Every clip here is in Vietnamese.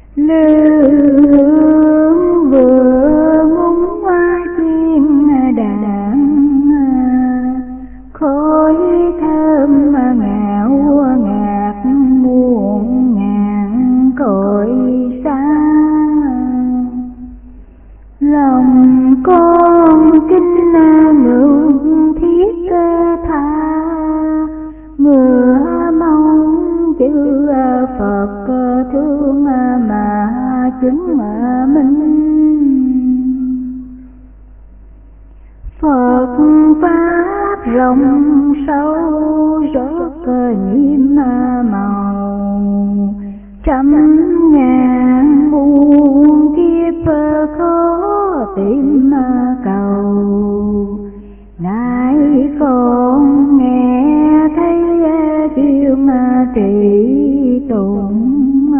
lương vừa ngúng hoa chim đàn, khói thơm ngào ngạt muôn ngàn cõi xa. Lòng con kính ngưỡng thiết tha, ngựa mong chữ Phật thương mà chứng minh. Phật pháp rộng sâu rất nhiệm màu, trăm ngàn muôn kiếp khó tìm cầu. Nay con nghe thấy chuyên trị tụng,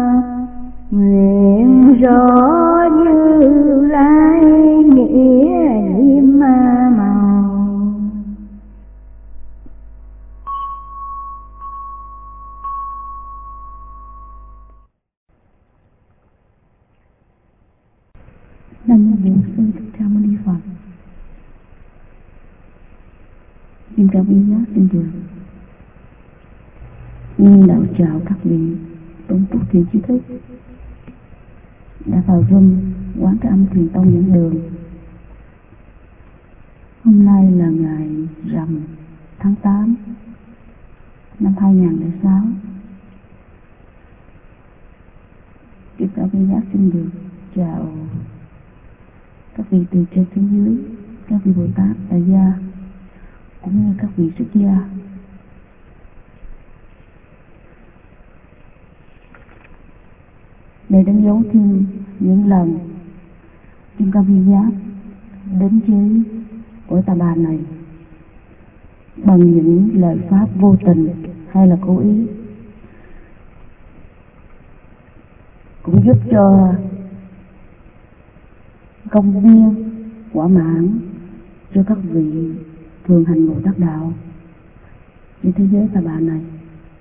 nguyện rõ Như Lai nghĩa nhiệm màu. Nam mô Bổn Sư Thích Ca Mâu Ni Phật. Xin cảm ơn giáo xin được nhân đạo chào các vị tôn túc thiền trí thức đã vào room quán Cái Âm Thiền Tông Dẫn Đường. Hôm nay là ngày rằm tháng 8 năm 2006. Kính cảm ơn giáo xin được chào các vị từ trên xuống dưới, các vị Bồ Tát Đại gia cũng như các vị xuất gia. Để đánh dấu thêm những lần Kim Cang Viên Giác đến với cõi Ta Bà này bằng những lời pháp vô tình hay là cố ý, cũng giúp cho công viên quả mãn cho các vị thường hành ngộ đắc đạo trên thế giới Ta Bà này.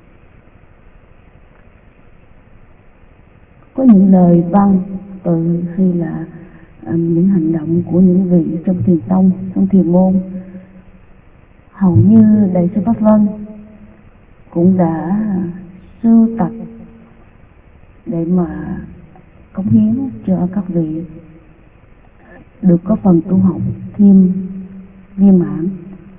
Có những lời văn từ hay là những hành động của những vị trong thiền tông, trong thiền môn, hầu như Đại sư Pháp Vân cũng đã sưu tập để mà cống hiến cho các vị được có phần tu học thêm viên mãn.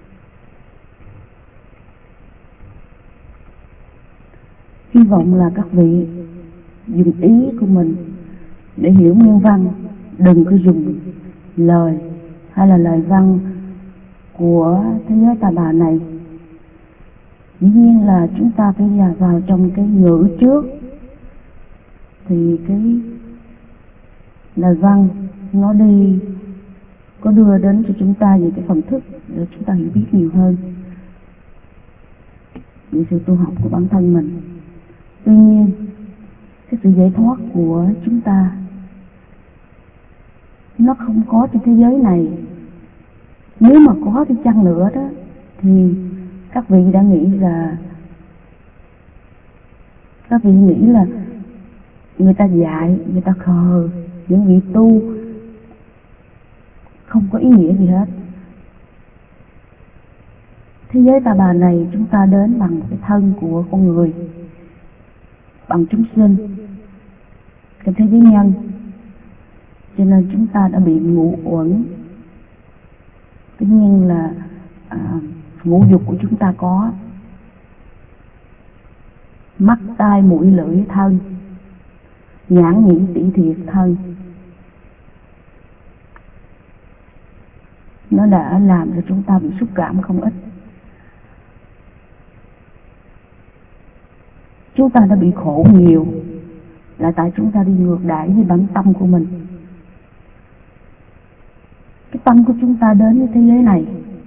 Hy vọng là các vị dùng ý của mình để hiểu nguyên văn, đừng có dùng lời hay là lời văn của thế giới Ta Bà này. Dĩ nhiên là chúng ta phải vào trong cái ngữ trước thì cái lời văn nó đi có đưa đến cho chúng ta về cái phần thức để chúng ta hiểu biết nhiều hơn về sự tu học của bản thân mình. Tuy nhiên cái sự giải thoát của chúng ta nó không có trên thế giới này. Nếu mà có cái chăng nữa đó thì các vị đã nghĩ là người ta dại, người ta khờ, những vị tu không có ý nghĩa gì hết. Thế giới Ta Bà này chúng ta đến bằng cái thân của con người, bằng chúng sinh, cái thế giới nhân, cho nên chúng ta đã bị ngũ uẩn. Tất nhiên là ngũ dục của chúng ta có mắt, tai, mũi, lưỡi, thân, nhãn, nhĩ, tỷ, thiệt, thân. Nó đã làm cho chúng ta bị xúc cảm không ít. Chúng ta đã bị khổ nhiều là tại chúng ta đi ngược đãi với bản tâm của mình. Cái tâm của chúng ta đến với thế giới này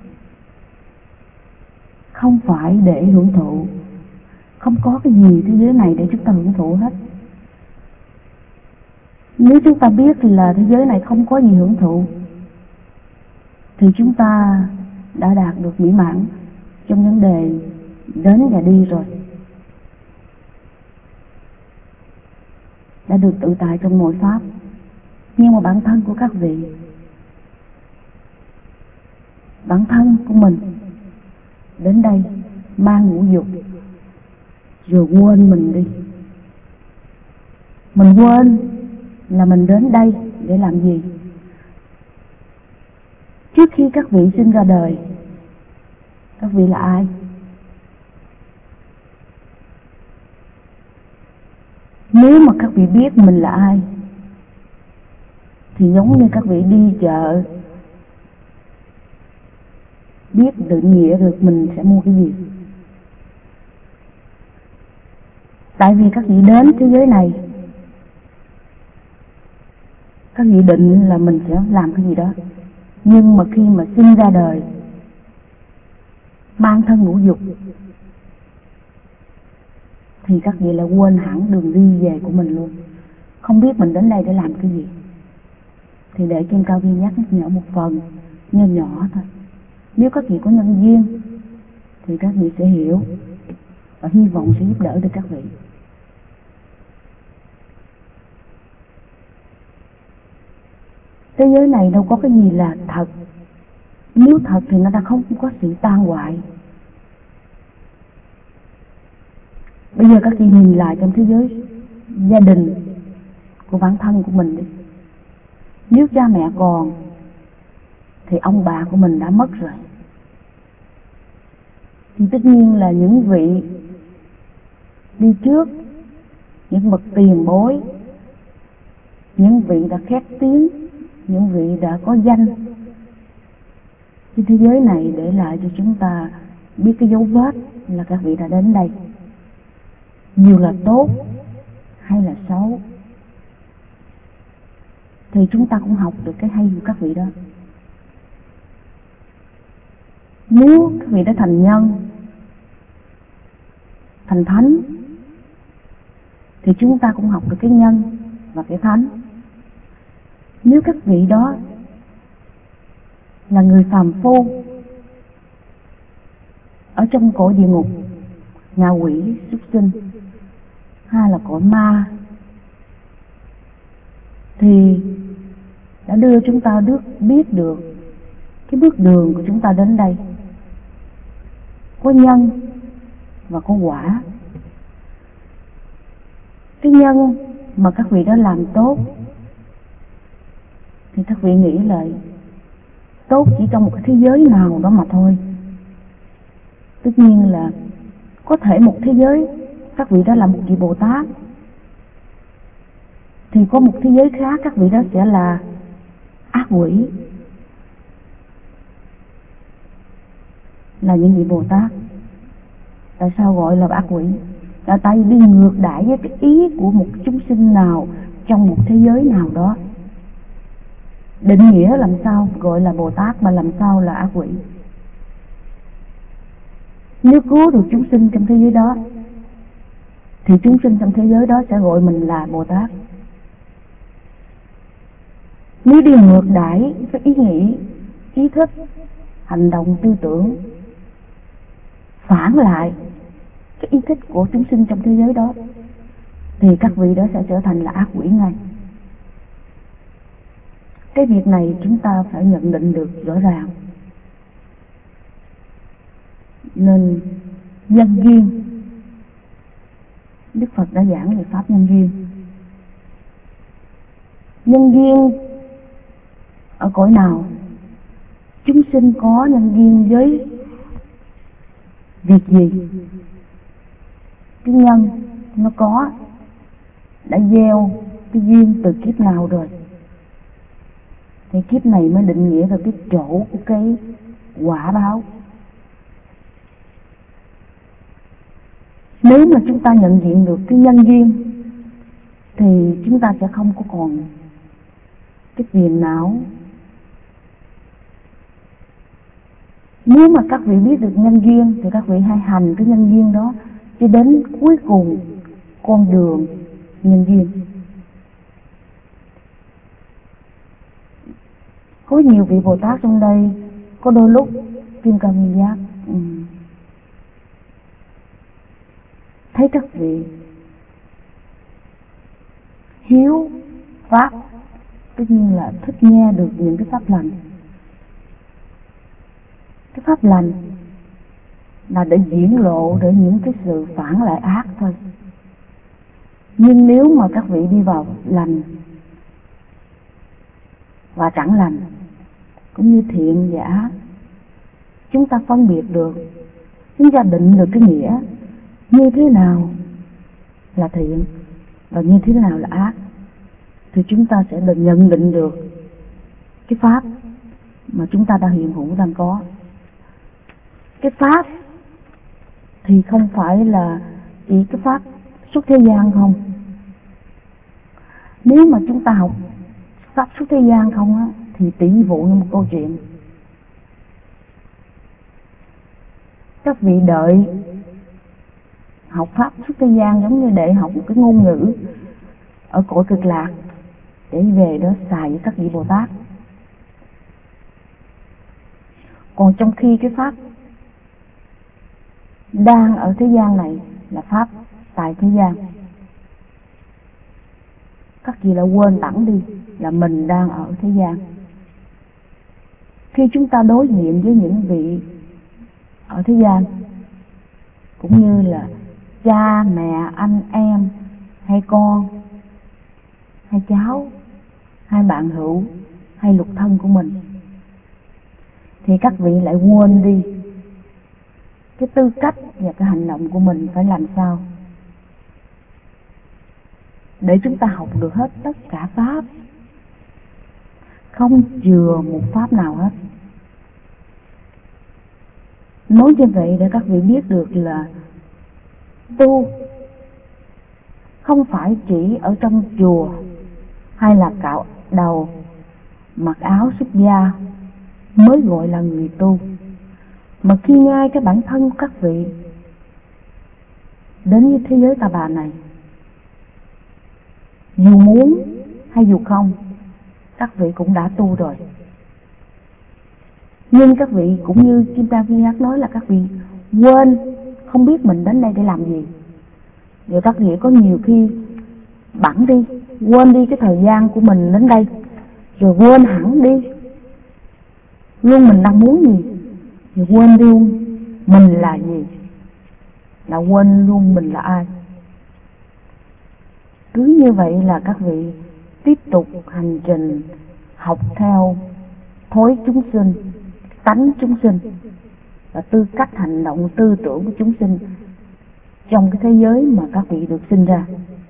không phải để hưởng thụ. Không có cái gì thế giới này để chúng ta hưởng thụ hết. Nếu chúng ta biết là thế giới này không có gì hưởng thụ thì chúng ta đã đạt được mỹ mãn trong vấn đề đến và đi rồi. đã được tự tại trong mọi pháp. Nhưng mà bản thân của các vị, bản thân của mình đến đây mang ngũ dục rồi quên mình đi. Mình quên là mình đến đây để làm gì. Trước khi các vị sinh ra đời, các vị là ai? Nếu mà các vị biết mình là ai thì giống như các vị đi chợ, biết định nghĩa được mình sẽ mua cái gì. Tại vì các vị đến thế giới này, các vị định là mình sẽ làm cái gì đó. Nhưng mà khi mà sinh ra đời, mang thân ngũ dục, thì các vị lại quên hẳn đường đi về của mình luôn. Không biết mình đến đây để làm cái gì. Thì để Kim Cao Viên nhắc nhở một phần nhỏ nhỏ thôi. Nếu các vị có nhân duyên thì các vị sẽ hiểu và hy vọng sẽ giúp đỡ được các vị. Thế giới này đâu có cái gì là thật. Nếu thật thì nó đã không có sự tan hoại. Bây giờ các chị nhìn lại trong thế giới gia đình của bản thân của mình đi. Nếu cha mẹ còn thì ông bà của mình đã mất rồi. Thì tất nhiên là những vị đi trước, những bậc tiền bối, những vị đã khét tiếng, những vị đã có danh trên thế giới này để lại cho chúng ta biết cái dấu vết là các vị đã đến đây. Dù là tốt hay là xấu thì chúng ta cũng học được cái hay của các vị đó. Nếu các vị đã thành nhân, thành thánh thì chúng ta cũng học được cái nhân và cái thánh. Nếu các vị đó là người phàm phu ở trong cõi địa ngục, ngạ quỷ, súc sinh, hay là cõi ma, thì đã đưa chúng ta biết được cái bước đường của chúng ta đến đây. Có nhân và có quả. Cái nhân mà các vị đã làm tốt thì các vị nghĩ lại tốt chỉ trong một cái thế giới nào đó mà thôi. Tất nhiên là có thể một thế giới các vị đó là một vị Bồ Tát, thì có một thế giới khác các vị đó sẽ là ác quỷ, là những vị Bồ Tát. Tại sao gọi là ác quỷ? Là tại vì đi ngược đãi với cái ý của một chúng sinh nào trong một thế giới nào đó. Định nghĩa làm sao gọi là Bồ Tát mà làm sao là ác quỷ? Nếu cứu được chúng sinh trong thế giới đó thì chúng sinh trong thế giới đó sẽ gọi mình là Bồ Tát. Nếu đi ngược đãi với ý nghĩ, ý thức, hành động, tư tưởng, phản lại cái ý thích của chúng sinh trong thế giới đó thì các vị đó sẽ trở thành là ác quỷ ngay. Cái việc này chúng ta phải nhận định được rõ ràng. Nên nhân duyên, Đức Phật đã giảng về pháp nhân duyên. Nhân duyên ở cõi nào? Chúng sinh có nhân duyên với việc gì? Cái nhân nó có đã gieo cái duyên từ kiếp nào rồi thì kiếp này mới định nghĩa được cái chỗ của cái quả báo. Nếu mà chúng ta nhận diện được cái nhân duyên thì chúng ta sẽ không có còn cái phiền não. Nếu mà các vị biết được nhân duyên thì các vị hãy hành cái nhân duyên đó cho đến cuối cùng con đường nhân duyên. Có nhiều vị Bồ Tát trong đây, có đôi lúc Kim Cang Nguyên Giác thấy các vị hiếu pháp, tất nhiên là thích nghe được những cái pháp lành. Cái pháp lành là để diễn lộ để những cái sự phản lại ác thôi. Nhưng nếu mà các vị đi vào lành và chẳng lành, cũng như thiện và ác, chúng ta phân biệt được, chúng ta định được cái nghĩa như thế nào là thiện và như thế nào là ác, thì chúng ta sẽ được nhận định được cái pháp mà chúng ta đang hiện hữu đang có. Cái pháp thì không phải là chỉ cái pháp xuất thế gian không. Nếu mà chúng ta học pháp xuất thế gian không á, thì tỷ vụ như một câu chuyện. Các vị đợi học pháp xuất thế gian giống như để học một cái ngôn ngữ ở cõi cực lạc, để về đó xài với các vị Bồ Tát. Còn trong khi cái pháp đang ở thế gian này là pháp tại thế gian, các vị đã quên tẳng đi là mình đang ở thế gian. Khi chúng ta đối diện với những vị ở thế gian, cũng như là cha, mẹ, anh em, hay con, hay cháu, hay bạn hữu, hay lục thân của mình, thì các vị lại quên đi cái tư cách và cái hành động của mình phải làm sao để chúng ta học được hết tất cả pháp, không chừa một pháp nào hết. Nói như vậy để các vị biết được là tu không phải chỉ ở trong chùa hay là cạo đầu, mặc áo xuất gia mới gọi là người tu, mà khi ngay cái bản thân của các vị đến với thế giới ta bà này, dù muốn hay dù không, các vị cũng đã tu rồi. Nhưng các vị cũng như Kim Cang Vi Nhắc nói là các vị quên, không biết mình đến đây để làm gì. Rồi các vị có nhiều khi bẵng đi, quên đi cái thời gian của mình đến đây, rồi quên hẳn đi luôn mình đang muốn gì, rồi quên đi luôn mình là gì, là quên luôn mình là ai. Cứ như vậy là các vị tiếp tục hành trình học theo thói chúng sinh, tánh chúng sinh và tư cách hành động tư tưởng của chúng sinh trong cái thế giới mà các vị được sinh ra.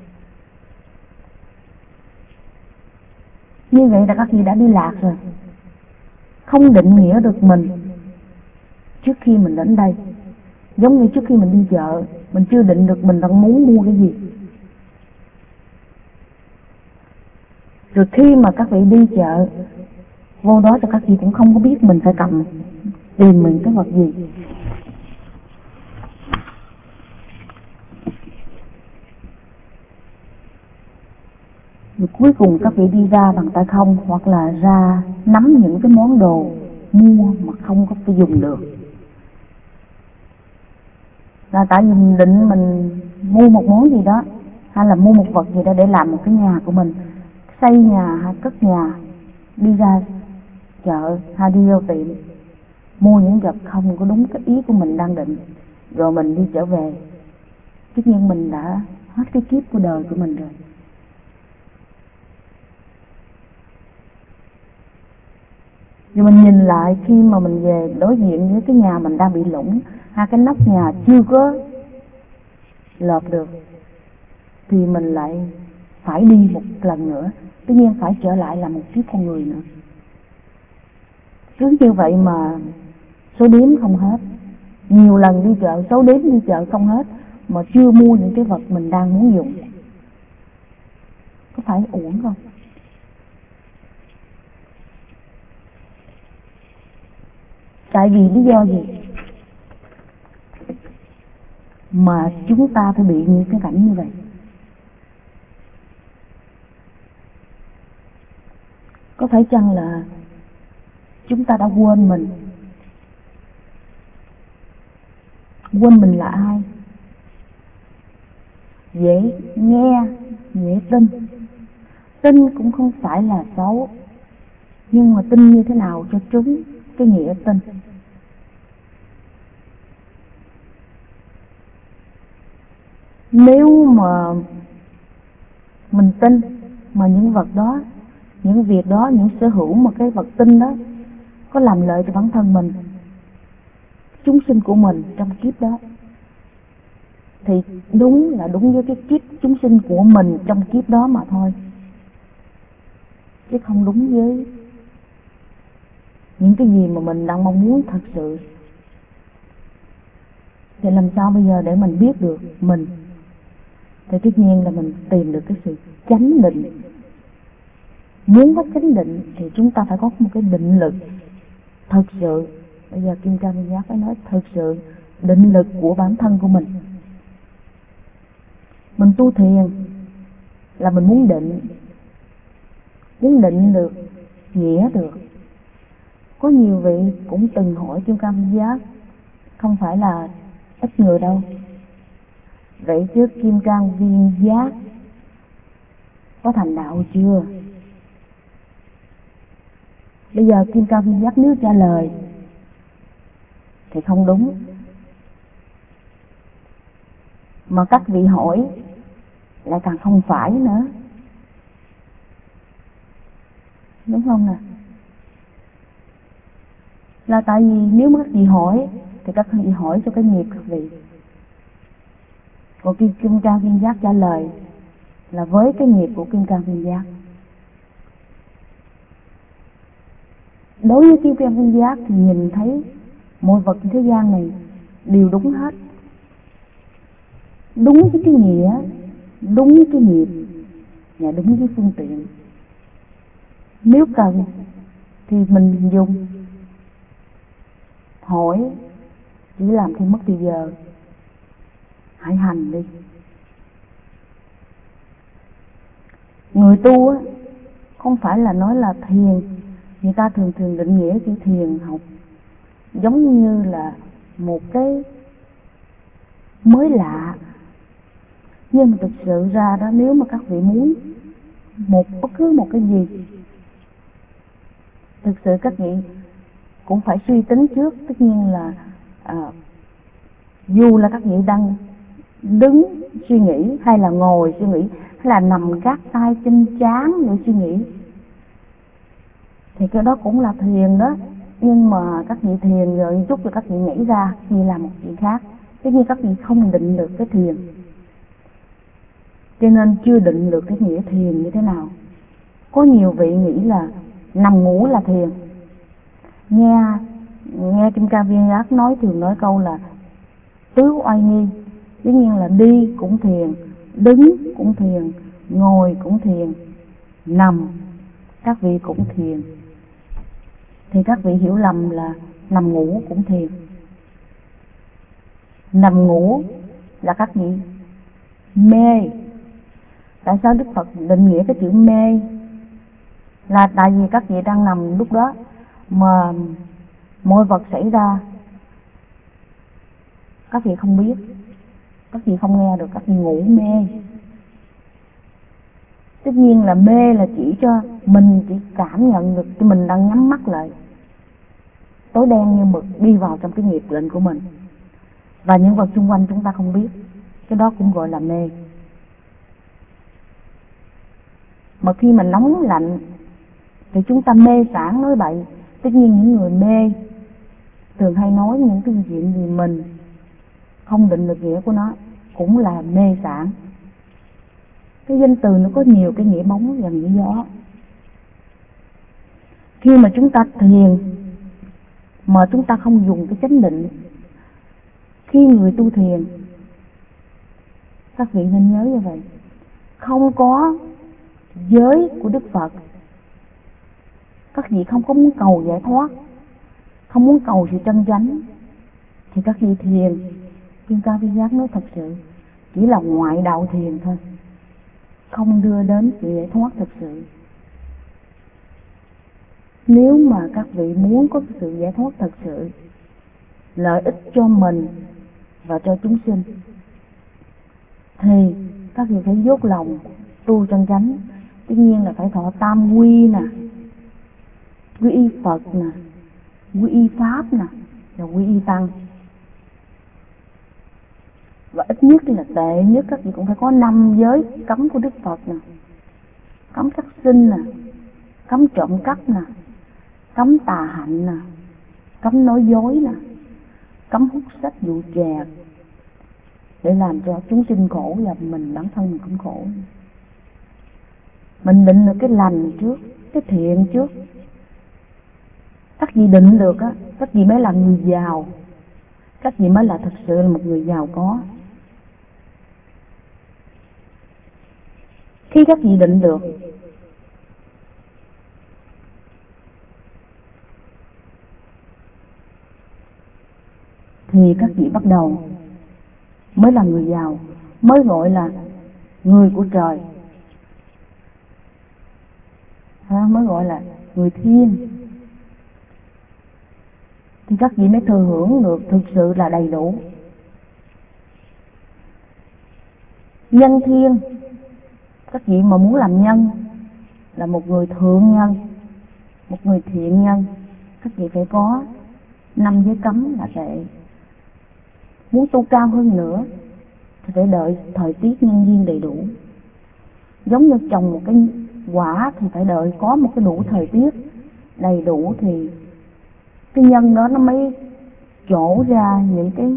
Như vậy là các vị đã đi lạc rồi, không định nghĩa được mình trước khi mình đến đây. Giống như trước khi mình đi chợ, mình chưa định được mình đang muốn mua cái gì. Rồi khi mà các vị đi chợ vô đó thì các vị cũng không có biết mình phải cầm tìm mình cái vật gì. Rồi cuối cùng các vị đi ra bằng tay không, hoặc là ra nắm những cái món đồ mua mà không có cái dùng được, là tại vì mình định mình mua một món gì đó, hay là mua một vật gì đó để làm một cái nhà của mình, xây nhà hay cất nhà, đi ra chợ hay đi vô tiệm mua những vật không có đúng cái ý của mình đang định, rồi mình đi trở về, tất nhiên mình đã hết cái kiếp của đời của mình rồi. Rồi mình nhìn lại khi mà mình về đối diện với cái nhà mình đang bị lủng, hay cái nóc nhà chưa có lợp được, thì mình lại phải đi một lần nữa, tất nhiên phải trở lại là một kiếp con người nữa. Cứ như vậy mà số đếm không hết, nhiều lần đi chợ, số đếm đi chợ không hết, mà chưa mua những cái vật mình đang muốn dùng. Có phải uổng không? Tại vì lý do gì mà chúng ta phải bị những cái cảnh như vậy? Có phải chăng là chúng ta đã quên mình? Quên mình là ai? Dễ nghe, dễ tin, Tin cũng không phải là xấu, nhưng mà tin như thế nào cho trúng cái nghĩa tin. Nếu mà mình tin mà những vật đó, những việc đó, những sở hữu mà cái vật tin đó có làm lợi cho bản thân mình, chúng sinh của mình trong kiếp đó, thì đúng là đúng với cái kiếp chúng sinh của mình trong kiếp đó mà thôi, chứ không đúng với những cái gì mà mình đang mong muốn thật sự. Thì làm sao bây giờ để mình biết được mình? Thì tất nhiên là mình tìm được cái sự chánh định. Muốn có chánh định thì chúng ta phải có một cái định lực thật sự. Bây giờ Kim Cang Viên Giác phải nói thật sự định lực của bản thân của mình. Mình tu thiền là mình muốn định được, nghĩa được. Có nhiều vị cũng từng hỏi Kim Cang Viên Giác, không phải là ít người đâu. Vậy trước Kim Cang Viên Giác có thành đạo chưa? Bây giờ Kim Cang Viên Giác nếu trả lời thì không đúng, mà các vị hỏi lại càng không phải nữa, đúng không nè? Là tại vì nếu mà các vị hỏi thì các vị hỏi cho cái nghiệp các vị, còn Kim Cang Viên Giác trả lời là với cái nghiệp của Kim Cang Viên Giác. Đối với Kim Cang Viên Giác thì nhìn thấy mọi vật trên thế gian này đều đúng hết, đúng với cái nghĩa, đúng với cái nghiệp và đúng với phương tiện. Nếu cần thì mình dùng, hỏi chỉ làm thêm mất thời giờ, hãy hành đi. Người tu á, không phải là nói là thiền. Người ta thường định nghĩa chữ thiền học giống như là một cái mới lạ. Nhưng mà thực sự ra đó, nếu mà các vị muốn bất cứ một cái gì, thực sự các vị cũng phải suy tính trước. Tất nhiên là dù là các vị đang đứng suy nghĩ, hay là ngồi suy nghĩ, hay là nằm gác tay trên trán để suy nghĩ, thì cái đó cũng là thiền đó. Nhưng mà các vị thiền rồi một chút rồi các vị nhảy ra, các vị làm một chuyện khác, tất nhiên các vị không định được cái thiền, cho nên chưa định được cái nghĩa thiền như thế nào. Có nhiều vị nghĩ là nằm ngủ là thiền. Nghe Kim Cang Viên Giác thường nói câu là tứ oai nghi, tất nhiên là đi cũng thiền, đứng cũng thiền, ngồi cũng thiền, nằm các vị cũng thiền. Thì các vị hiểu lầm là nằm ngủ cũng thiền. Nằm ngủ là các vị mê. Tại sao Đức Phật định nghĩa cái chữ mê? Là tại vì các vị đang nằm lúc đó mà mọi vật xảy ra, các vị không biết, các vị không nghe được, các vị ngủ mê. Tất nhiên là mê là chỉ cho mình chỉ cảm nhận được cho mình đang nhắm mắt lại, tối đen như mực đi vào trong cái nghiệp lệnh của mình, và những vật xung quanh chúng ta không biết, cái đó cũng gọi là mê. Mà khi mà nóng lạnh thì chúng ta mê sảng nói bậy. Tất nhiên những người mê thường hay nói những cái chuyện gì mình không định được nghĩa của nó, cũng là mê sảng. Cái danh từ nó có nhiều cái nghĩa bóng và nghĩa gió. Khi mà chúng ta thiền mà chúng ta không dùng cái chánh định, khi người tu thiền, các vị nên nhớ như vậy, không có giới của Đức Phật, các vị không có muốn cầu giải thoát, không muốn cầu sự chân chánh, thì các vị thiền, Kim Cang Viên Giác nói thật sự chỉ là ngoại đạo thiền thôi, không đưa đến sự giải thoát thật sự. Nếu mà các vị muốn có sự giải thoát thật sự, lợi ích cho mình và cho chúng sinh, thì các vị phải dốc lòng tu chân chánh, Tất nhiên là phải thọ tam quy nè, quy y Phật nè, quy y Pháp nè, và quy y Tăng. Và ít nhất là tệ nhất các vị cũng phải có 5 giới cấm của Đức Phật nè. Cấm sát sinh nè, cấm trộm cắp nè, cấm tà hạnh nè, cấm nói dối nè, cấm hút sách dụ chè, để làm cho chúng sinh khổ và bản thân mình cũng khổ. Mình định được cái lành trước, cái thiện trước. Các vị định được á, các vị mới là người giàu. Các vị mới là thật sự là một người giàu có. Khi các vị định được thì các vị bắt đầu mới là người giàu, mới gọi là người của trời, mới gọi là người thiên. Thì các vị mới thừa hưởng được thực sự là đầy đủ. Nhân thiên, các vị mà muốn làm nhân, là một người thượng nhân, một người thiện nhân, các vị phải có 5 giới cấm là tệ. Muốn tu cao hơn nữa thì phải đợi thời tiết nhân duyên đầy đủ. Giống như trồng một cái quả thì phải đợi có một cái đủ thời tiết đầy đủ thì cái nhân đó nó mới trổ ra những cái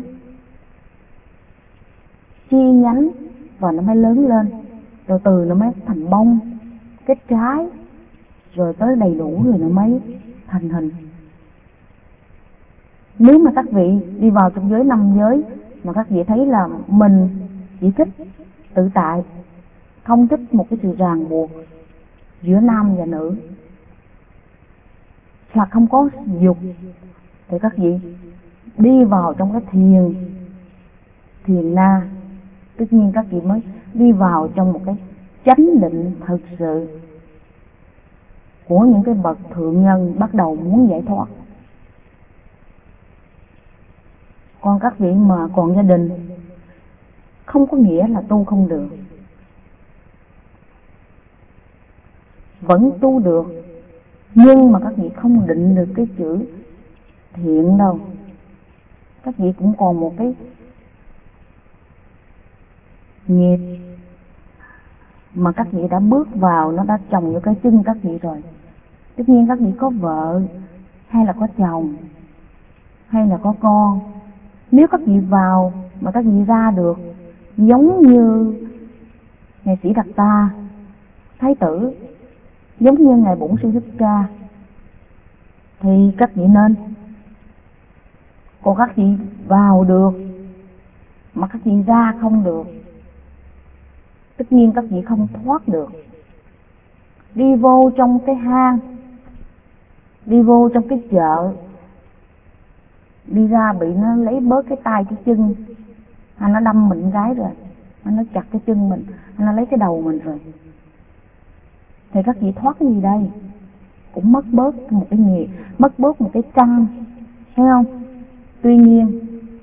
chi nhánh và nó mới lớn lên, rồi từ nó mới thành bông, kết trái, rồi tới đầy đủ rồi nó mới thành hình. Nếu mà các vị đi vào trong giới 5 giới mà các vị thấy là mình chỉ thích tự tại, không thích một cái sự ràng buộc giữa nam và nữ, là không có dục, thì các vị đi vào trong cái thiền na, tất nhiên các vị mới đi vào trong một cái chánh định thực sự của những cái bậc thượng nhân bắt đầu muốn giải thoát. Còn các vị mà còn gia đình, không có nghĩa là tu không được, vẫn tu được, nhưng mà các vị không định được cái chữ thiện đâu. Các vị cũng còn một cái nghiệp mà các vị đã bước vào, nó đã trồng vô cái chân các vị rồi. Tất nhiên các vị có vợ, hay là có chồng, hay là có con, nếu các vị vào mà các vị ra được giống như Ngài Sĩ Đạt Ta, Thái tử, giống như Ngài Bổn Sư Thích Ca, thì các vị nên. Còn các vị vào được mà các vị ra không được, tất nhiên các vị không thoát được. Đi vô trong cái hang, đi vô trong cái chợ, đi ra bị nó lấy bớt cái tay cái chân, hay nó đâm mình cái rồi, nó chặt cái chân mình, hay nó lấy cái đầu mình rồi, thì các vị thoát cái gì đây? Cũng mất bớt một cái nghiệp, mất bớt một cái căn, thấy không? Tuy nhiên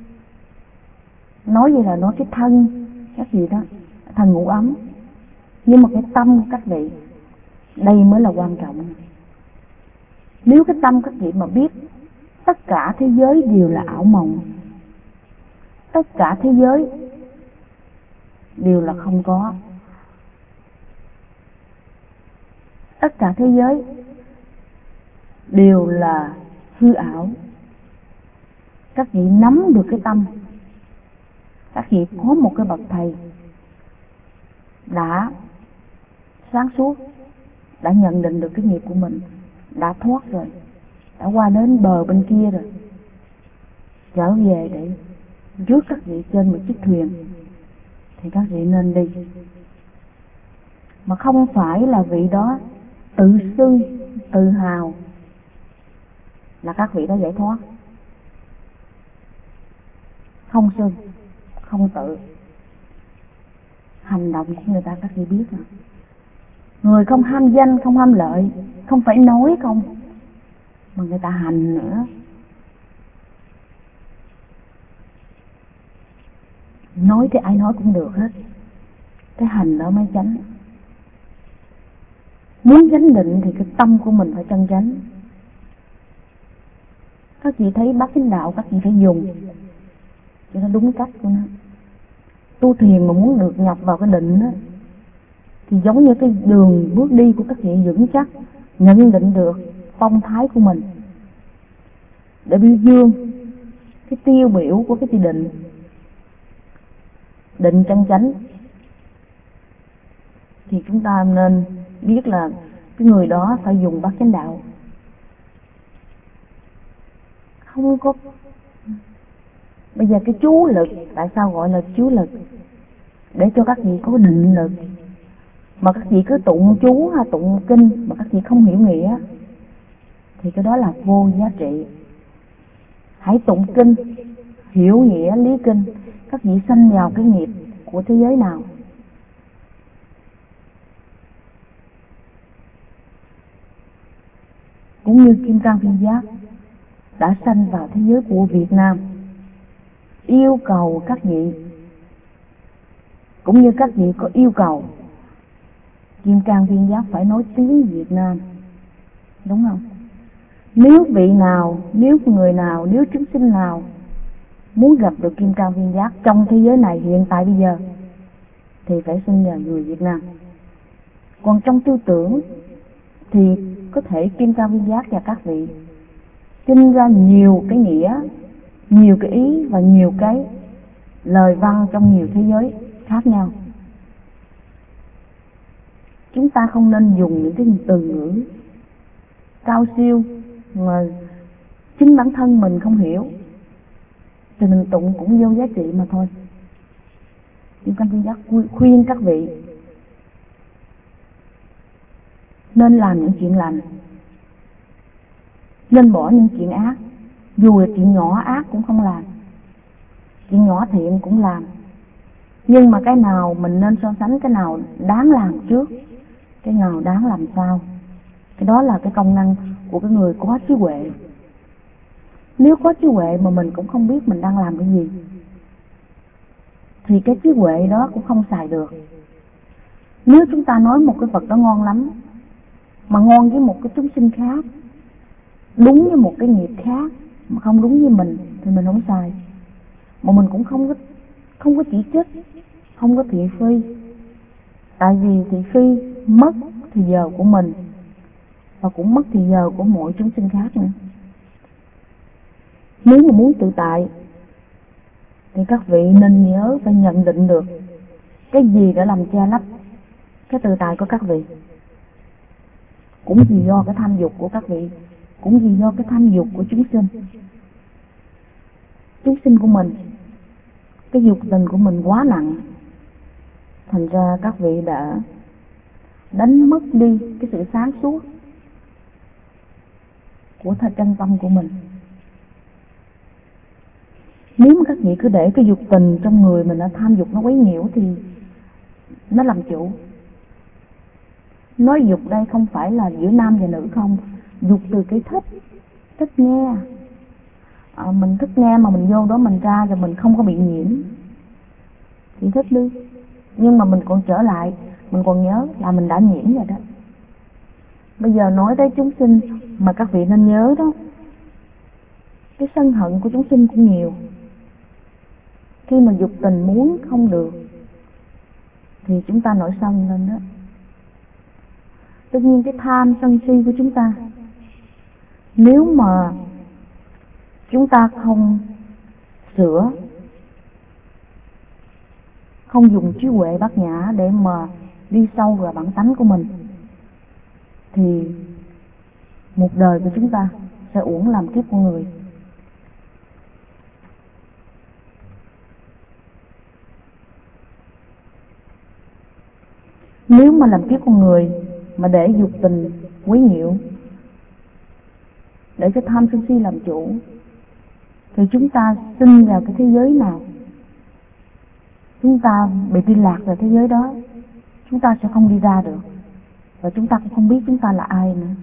nói vậy là nói cái thân các vị đó, thần ngũ ấm, nhưng mà cái tâm của các vị, đây mới là quan trọng. Nếu cái tâm các vị mà biết tất cả thế giới đều là ảo mộng, tất cả thế giới đều là không có, tất cả thế giới đều là hư ảo, các vị nắm được cái tâm, các vị có một cái bậc thầy đã sáng suốt, đã nhận định được cái nghiệp của mình, đã thoát rồi, đã qua đến bờ bên kia rồi, trở về để rước các vị trên một chiếc thuyền, thì các vị nên đi. Mà không phải là vị đó tự xưng, tự hào là các vị đó giải thoát. Không xưng, không tự. Hành động của người ta các vị biết rồi. Người không ham danh, không ham lợi, không phải nói không, mà người ta hành nữa. Nói thì ai nói cũng được hết, cái hành đó mới chánh. Muốn chánh định thì cái tâm của mình phải chân chánh. Các chị thấy bát chánh đạo các chị phải dùng cho nó đúng cách của nó. Tu thiền mà muốn được nhập vào cái định đó, thì giống như cái đường bước đi của các chị vững chắc, nhận định được phong thái của mình để biểu dương cái tiêu biểu của cái chị định chân chánh. Thì chúng ta nên biết là cái người đó phải dùng bát chánh đạo. Không có bây giờ cái chú lực, tại sao gọi là chú lực? Để cho các vị có định lực. Mà các vị cứ tụng chú hay tụng kinh mà các vị không hiểu nghĩa thì cái đó là vô giá trị. Hãy tụng kinh, hiểu nghĩa lý kinh. Các vị sanh vào cái nghiệp của thế giới nào? Cũng như Kim Cang Viên Giác đã sanh vào thế giới của Việt Nam, yêu cầu các vị cũng như các vị có yêu cầu Kim Cang Viên Giác phải nói tiếng Việt Nam, đúng không? Nếu vị nào, nếu người nào, nếu chúng sinh nào muốn gặp được Kim Cang Viên Giác trong thế giới này hiện tại bây giờ thì phải sinh nhờ người Việt Nam. Còn trong tư tưởng thì có thể Kim Cang Viên Giác và các vị sinh ra nhiều cái nghĩa, nhiều cái ý và nhiều cái lời văn trong nhiều thế giới khác nhau. Chúng ta không nên dùng những cái từ ngữ cao siêu mà chính bản thân mình không hiểu thì mình tụng cũng vô giá trị mà thôi. Kim Cang Viên Giác khuyên các vị nên làm những chuyện lành, nên bỏ những chuyện ác. Dù là chuyện nhỏ ác cũng không làm, chuyện nhỏ thiện cũng làm. Nhưng mà cái nào mình nên so sánh, cái nào đáng làm trước, cái nào đáng làm sau. Cái đó là cái công năng của cái người có trí huệ. Nếu có trí huệ mà mình cũng không biết mình đang làm cái gì thì cái trí huệ đó cũng không xài được. Nếu chúng ta nói một cái vật đó ngon lắm mà ngon với một cái chúng sinh khác, đúng với một cái nghiệp khác mà không đúng với mình thì mình không xài. Mà mình cũng không có chỉ trích, không có thị phi. Tại vì thị phi mất thì giờ của mình và cũng mất thì giờ của mọi chúng sinh khác nữa. Nếu mà muốn tự tại thì các vị nên nhớ phải nhận định được cái gì đã làm che lấp cái tự tại của các vị. Cũng vì do cái tham dục của các vị, cũng vì do cái tham dục của chúng sinh. Chúng sinh của mình, cái dục tình của mình quá nặng, thành ra các vị đã đánh mất đi cái sự sáng suốt của chân tâm của mình. Nếu mà các vị cứ để cái dục tình trong người mình, tham dục nó quấy nhiễu thì nó làm chủ. Nói dục đây không phải là giữa nam và nữ không, dục từ cái thích nghe. Mình thích nghe mà mình vô đó mình ra rồi mình không có bị nhiễm thì thích đi. Nhưng mà mình còn trở lại, mình còn nhớ là mình đã nhiễm rồi đó. Bây giờ nói tới chúng sinh mà các vị nên nhớ đó, cái sân hận của chúng sinh cũng nhiều. Khi mà dục tình muốn không được thì chúng ta nổi sân lên đó. Tất nhiên cái tham sân si của chúng ta, nếu mà chúng ta không sửa, không dùng trí huệ bát nhã để mà đi sâu vào bản tánh của mình thì một đời của chúng ta sẽ uổng làm kiếp con người. Nếu mà làm kiếp con người mà để dục tình quấy nhiễu, để cho tham sân si làm chủ thì chúng ta sinh vào cái thế giới nào, chúng ta bị đi lạc vào thế giới đó, chúng ta sẽ không đi ra được. Và chúng ta cũng không biết chúng ta là ai nữa.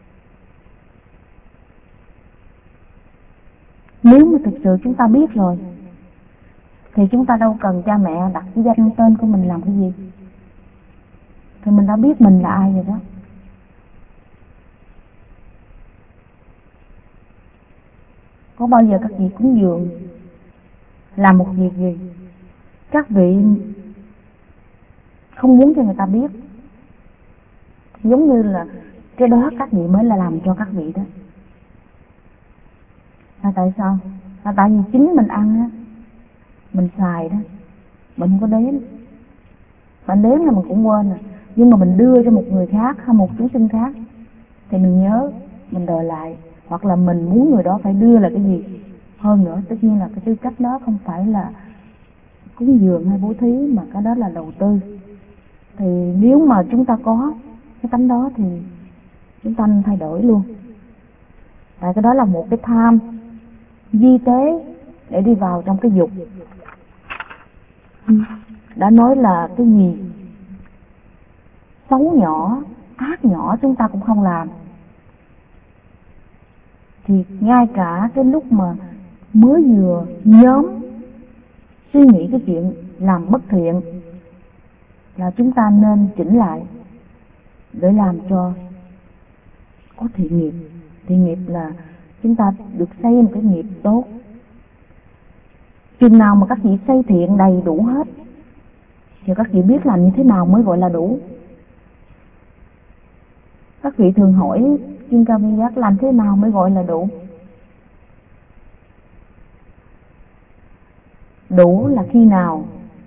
Nếu mà thực sự chúng ta biết rồi thì chúng ta đâu cần cha mẹ đặt cái danh tên của mình làm cái gì. Thì mình đã biết mình là ai rồi đó. Có bao giờ các vị cúng dường làm một việc gì các vị không muốn cho người ta biết, giống như là cái đó các vị mới là làm cho các vị đó. Là tại sao? Là tại vì chính mình ăn á, mình xài đó, mình không có đếm. Bạn đếm là mình cũng quên rồi. Nhưng mà mình đưa cho một người khác hay một chúng sinh khác thì mình nhớ, mình đòi lại, hoặc là mình muốn người đó phải đưa lại cái gì. Hơn nữa, tất nhiên là cái tư cách đó không phải là cúng dường hay bố thí, mà cái đó là đầu tư. Thì nếu mà chúng ta có cái tánh đó thì chúng ta nên thay đổi luôn. Tại cái đó là một cái tham vi tế để đi vào trong cái dục. Đã nói là cái gì xấu nhỏ, ác nhỏ chúng ta cũng không làm. Thì ngay cả cái lúc mà mới vừa nhóm suy nghĩ cái chuyện làm bất thiện là chúng ta nên chỉnh lại để làm cho có thiện nghiệp. Thiện nghiệp là chúng ta được xây một cái nghiệp tốt. Chừng nào mà các vị xây thiện đầy đủ hết thì các vị biết làm như thế nào mới gọi là đủ. Các vị thường hỏi chuyên ca viên giác làm thế nào mới gọi là đủ. Đủ là khi nào?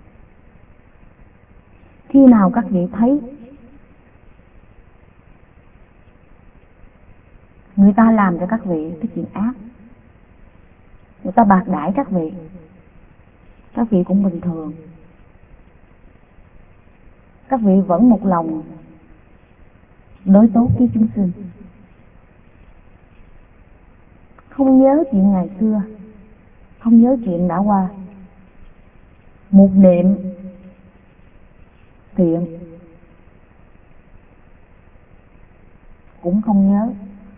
Khi nào các vị thấy người ta làm cho các vị cái chuyện ác, người ta bạc đãi các vị cũng bình thường, các vị vẫn một lòng đối tốt với chúng sinh, không nhớ chuyện ngày xưa, không nhớ chuyện đã qua, một niệm thiện cũng không nhớ,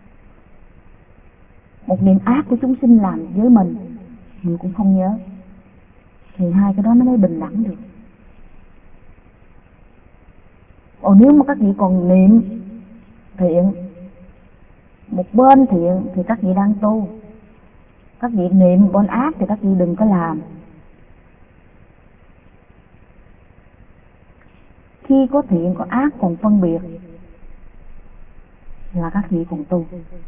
một niệm ác của chúng sinh làm với mình cũng không nhớ, thì hai cái đó nó mới bình đẳng được. Còn nếu mà các vị còn niệm thiện, một bên thiện thì các vị đang tu, các vị niệm bên ác thì các vị đừng có làm. Khi có thiện có ác còn phân biệt là các vị còn tu.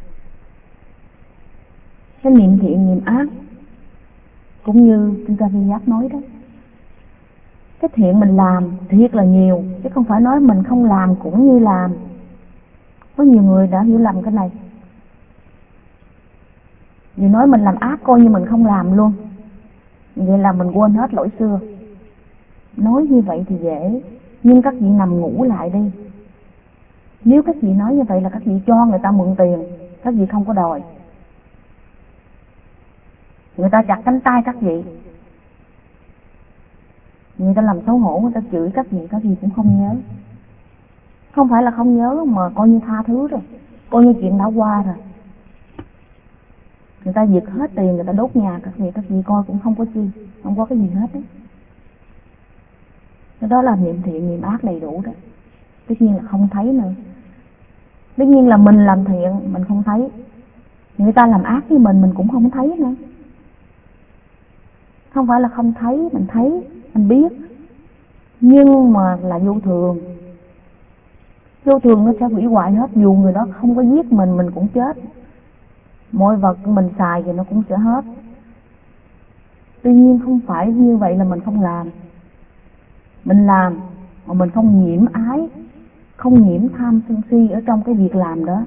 Cái niệm thiện niệm ác cũng như chúng ta vi giác nói đó, cái thiện mình làm thiệt là nhiều, chứ không phải nói mình không làm cũng như làm. Có nhiều người đã hiểu lầm cái này, vì nói mình làm ác coi như mình không làm luôn, vậy là mình quên hết lỗi xưa. Nói như vậy thì dễ, nhưng các vị nằm ngủ lại đi. Nếu các vị nói như vậy là các vị cho người ta mượn tiền, các vị không có đòi. Người ta chặt cánh tay các vị, người ta làm xấu hổ, người ta chửi các vị cũng không nhớ. Không phải là không nhớ mà coi như tha thứ rồi, coi như chuyện đã qua rồi. Người ta giật hết tiền, người ta đốt nhà các vị coi cũng không có chi, không có cái gì hết đấy. Cái đó là niệm thiện niệm ác đầy đủ đó. Tất nhiên là không thấy nữa. Tất nhiên là mình làm thiện mình không thấy, người ta làm ác với mình cũng không thấy nữa. Không phải là không thấy, mình thấy, mình biết, nhưng mà là vô thường. Vô thường nó sẽ hủy hoại hết, dù người đó không có giết mình cũng chết. Mọi vật mình xài thì nó cũng sẽ hết. Tuy nhiên không phải như vậy là mình không làm. Mình làm mà mình không nhiễm ái, không nhiễm tham sân si ở trong cái việc làm đó,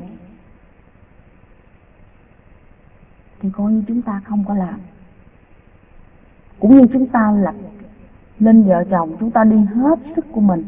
thì coi như chúng ta không có làm. Cũng như chúng ta là lên vợ chồng, chúng ta đi hết sức của mình,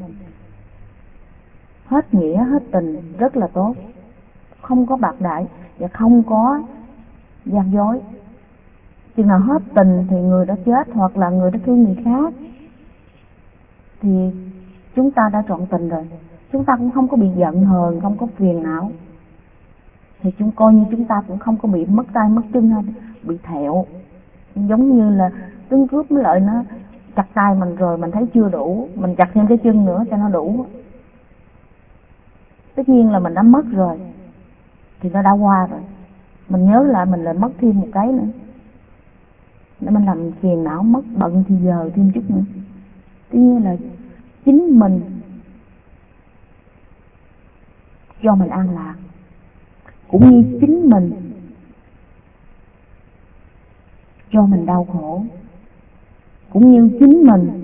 hết nghĩa hết tình, rất là tốt, không có bạc đại và không có gian dối. Chừng nào hết tình thì người đó chết, hoặc là người đó thương người khác, thì chúng ta đã trọn tình rồi. Chúng ta cũng không có bị giận hờn, không có phiền não, thì chúng coi như chúng ta cũng không có bị mất tay mất chân hay bị thẹo. Giống như là tướng cướp mới lợi nó chặt tay mình rồi mình thấy chưa đủ, mình chặt thêm cái chân nữa cho nó đủ. Tất nhiên là mình đã mất rồi thì nó đã qua rồi, mình nhớ lại mình lại mất thêm một cái nữa, để mình làm phiền não, mất bận thì giờ thêm chút nữa. Tuy nhiên là chính mình cho mình an lạc, cũng như chính mình cho mình đau khổ, cũng như chính mình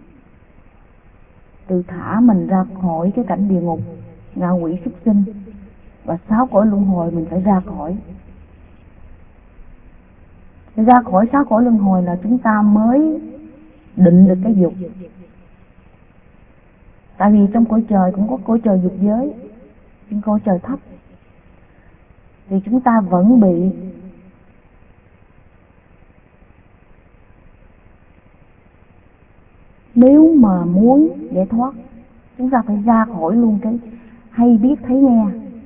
tự thả mình ra khỏi cái cảnh địa ngục, ngạ quỷ súc sinh, và 6 cõi luân hồi mình phải ra khỏi. Ra khỏi 6 cõi luân hồi là chúng ta mới định được cái dục. Tại vì trong cõi trời cũng có cõi trời dục giới, những cõi trời thấp, thì chúng ta vẫn bị nếu mà muốn giải thoát, chúng ta phải ra khỏi luôn cái hay biết thấy nghe.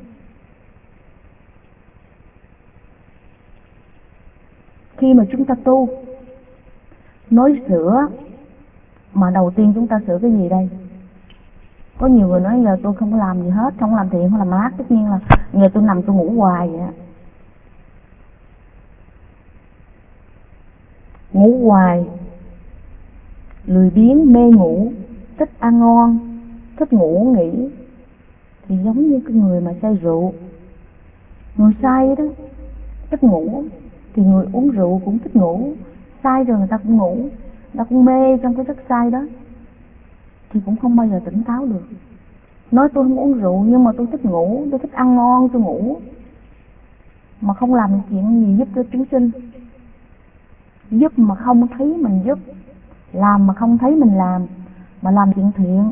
Khi mà chúng ta tu, nói sửa, mà đầu tiên chúng ta sửa cái gì đây? Có nhiều người nói giờ tôi không có làm gì hết, không làm thiện, không làm ác, tất nhiên là giờ tôi nằm tôi ngủ hoài vậy á. Ngủ hoài, lười biếng, mê ngủ, thích ăn ngon, thích ngủ nghỉ, thì giống như cái người mà say rượu. Người say đó thích ngủ, thì người uống rượu cũng thích ngủ. Say rồi người ta cũng ngủ, người ta cũng mê trong cái giấc say đó, thì cũng không bao giờ tỉnh táo được. Nói tôi không uống rượu nhưng mà tôi thích ngủ, tôi thích ăn ngon, tôi ngủ, mà không làm chuyện gì giúp cho chúng sinh. Giúp mà không thấy mình giúp, làm mà không thấy mình làm, mà làm chuyện thiện.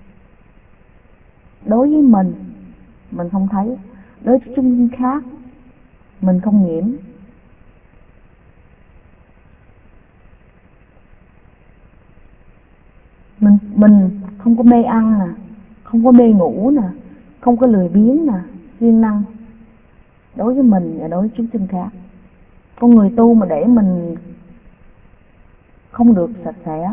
Đối với mình không thấy, đối với chúng sinh khác mình không nhiễm. Mình không có mê ăn nè, không có mê ngủ nè, không có lười biếng nè, siêng năng. Đối với mình và đối với chúng sinh khác. Con người tu mà để mình không được sạch sẽ,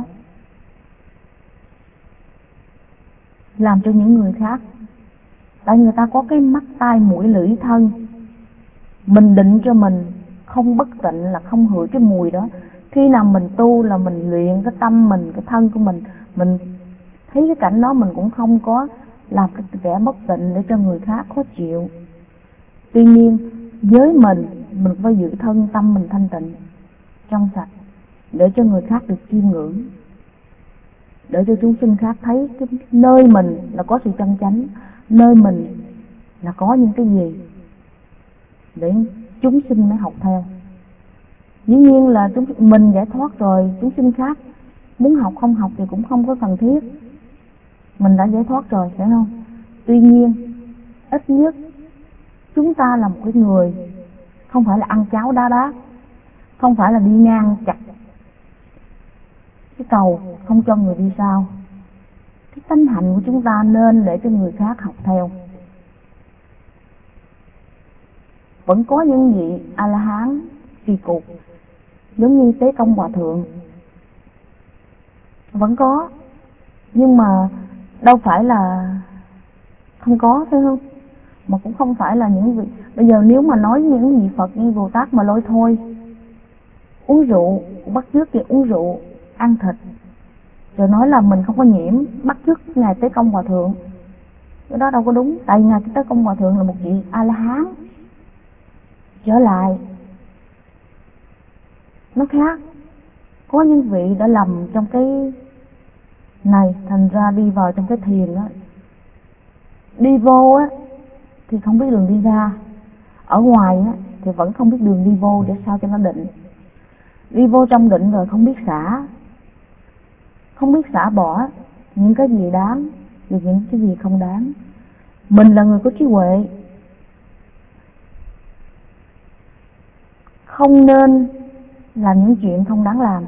làm cho những người khác, tại người ta có cái mắt tai mũi lưỡi thân, mình định cho mình không bất tịnh là không hửi cái mùi đó. Khi nào mình tu là mình luyện cái tâm mình, cái thân của mình thấy cái cảnh đó mình cũng không có làm cái vẻ bất tịnh để cho người khác khó chịu. Tuy nhiên với mình phải giữ thân tâm mình thanh tịnh, trong sạch, để cho người khác được chiêm ngưỡng, để cho chúng sinh khác thấy cái nơi mình là có sự chân chánh, nơi mình là có những cái gì để chúng sinh mới học theo. Dĩ nhiên là mình giải thoát rồi, chúng sinh khác muốn học không học thì cũng không có cần thiết. Mình đã giải thoát rồi, phải không? Tuy nhiên ít nhất chúng ta là một cái người không phải là ăn cháo đá đá, không phải là đi ngang chặt cái cầu không cho người đi sau. Cái tánh hạnh của chúng ta nên để cho người khác học theo. Vẫn có những vị A-la-hán kỳ cục giống như Tế Công Hòa Thượng, vẫn có, nhưng mà đâu phải là không có, phải không? Mà cũng không phải là những vị. Bây giờ nếu mà nói những vị Phật như Bồ Tát mà lôi thôi, uống rượu, bắt chước thì uống rượu, ăn thịt, rồi nói là mình không có nhiễm, bắt chước Ngài Tế Công Hòa Thượng, cái đó đâu có đúng. Tại Ngài Tế Công Hòa Thượng là một vị A-la-hán trở lại, nó khác. Có những vị đã lầm trong cái này, thành ra đi vào trong cái thiền á, đi vô á thì không biết đường đi ra, ở ngoài á thì vẫn không biết đường đi vô để sao cho nó định. Đi vô trong định rồi không biết xả bỏ những cái gì đáng và những cái gì không đáng. Mình là người có trí huệ, không nên làm những chuyện không đáng làm.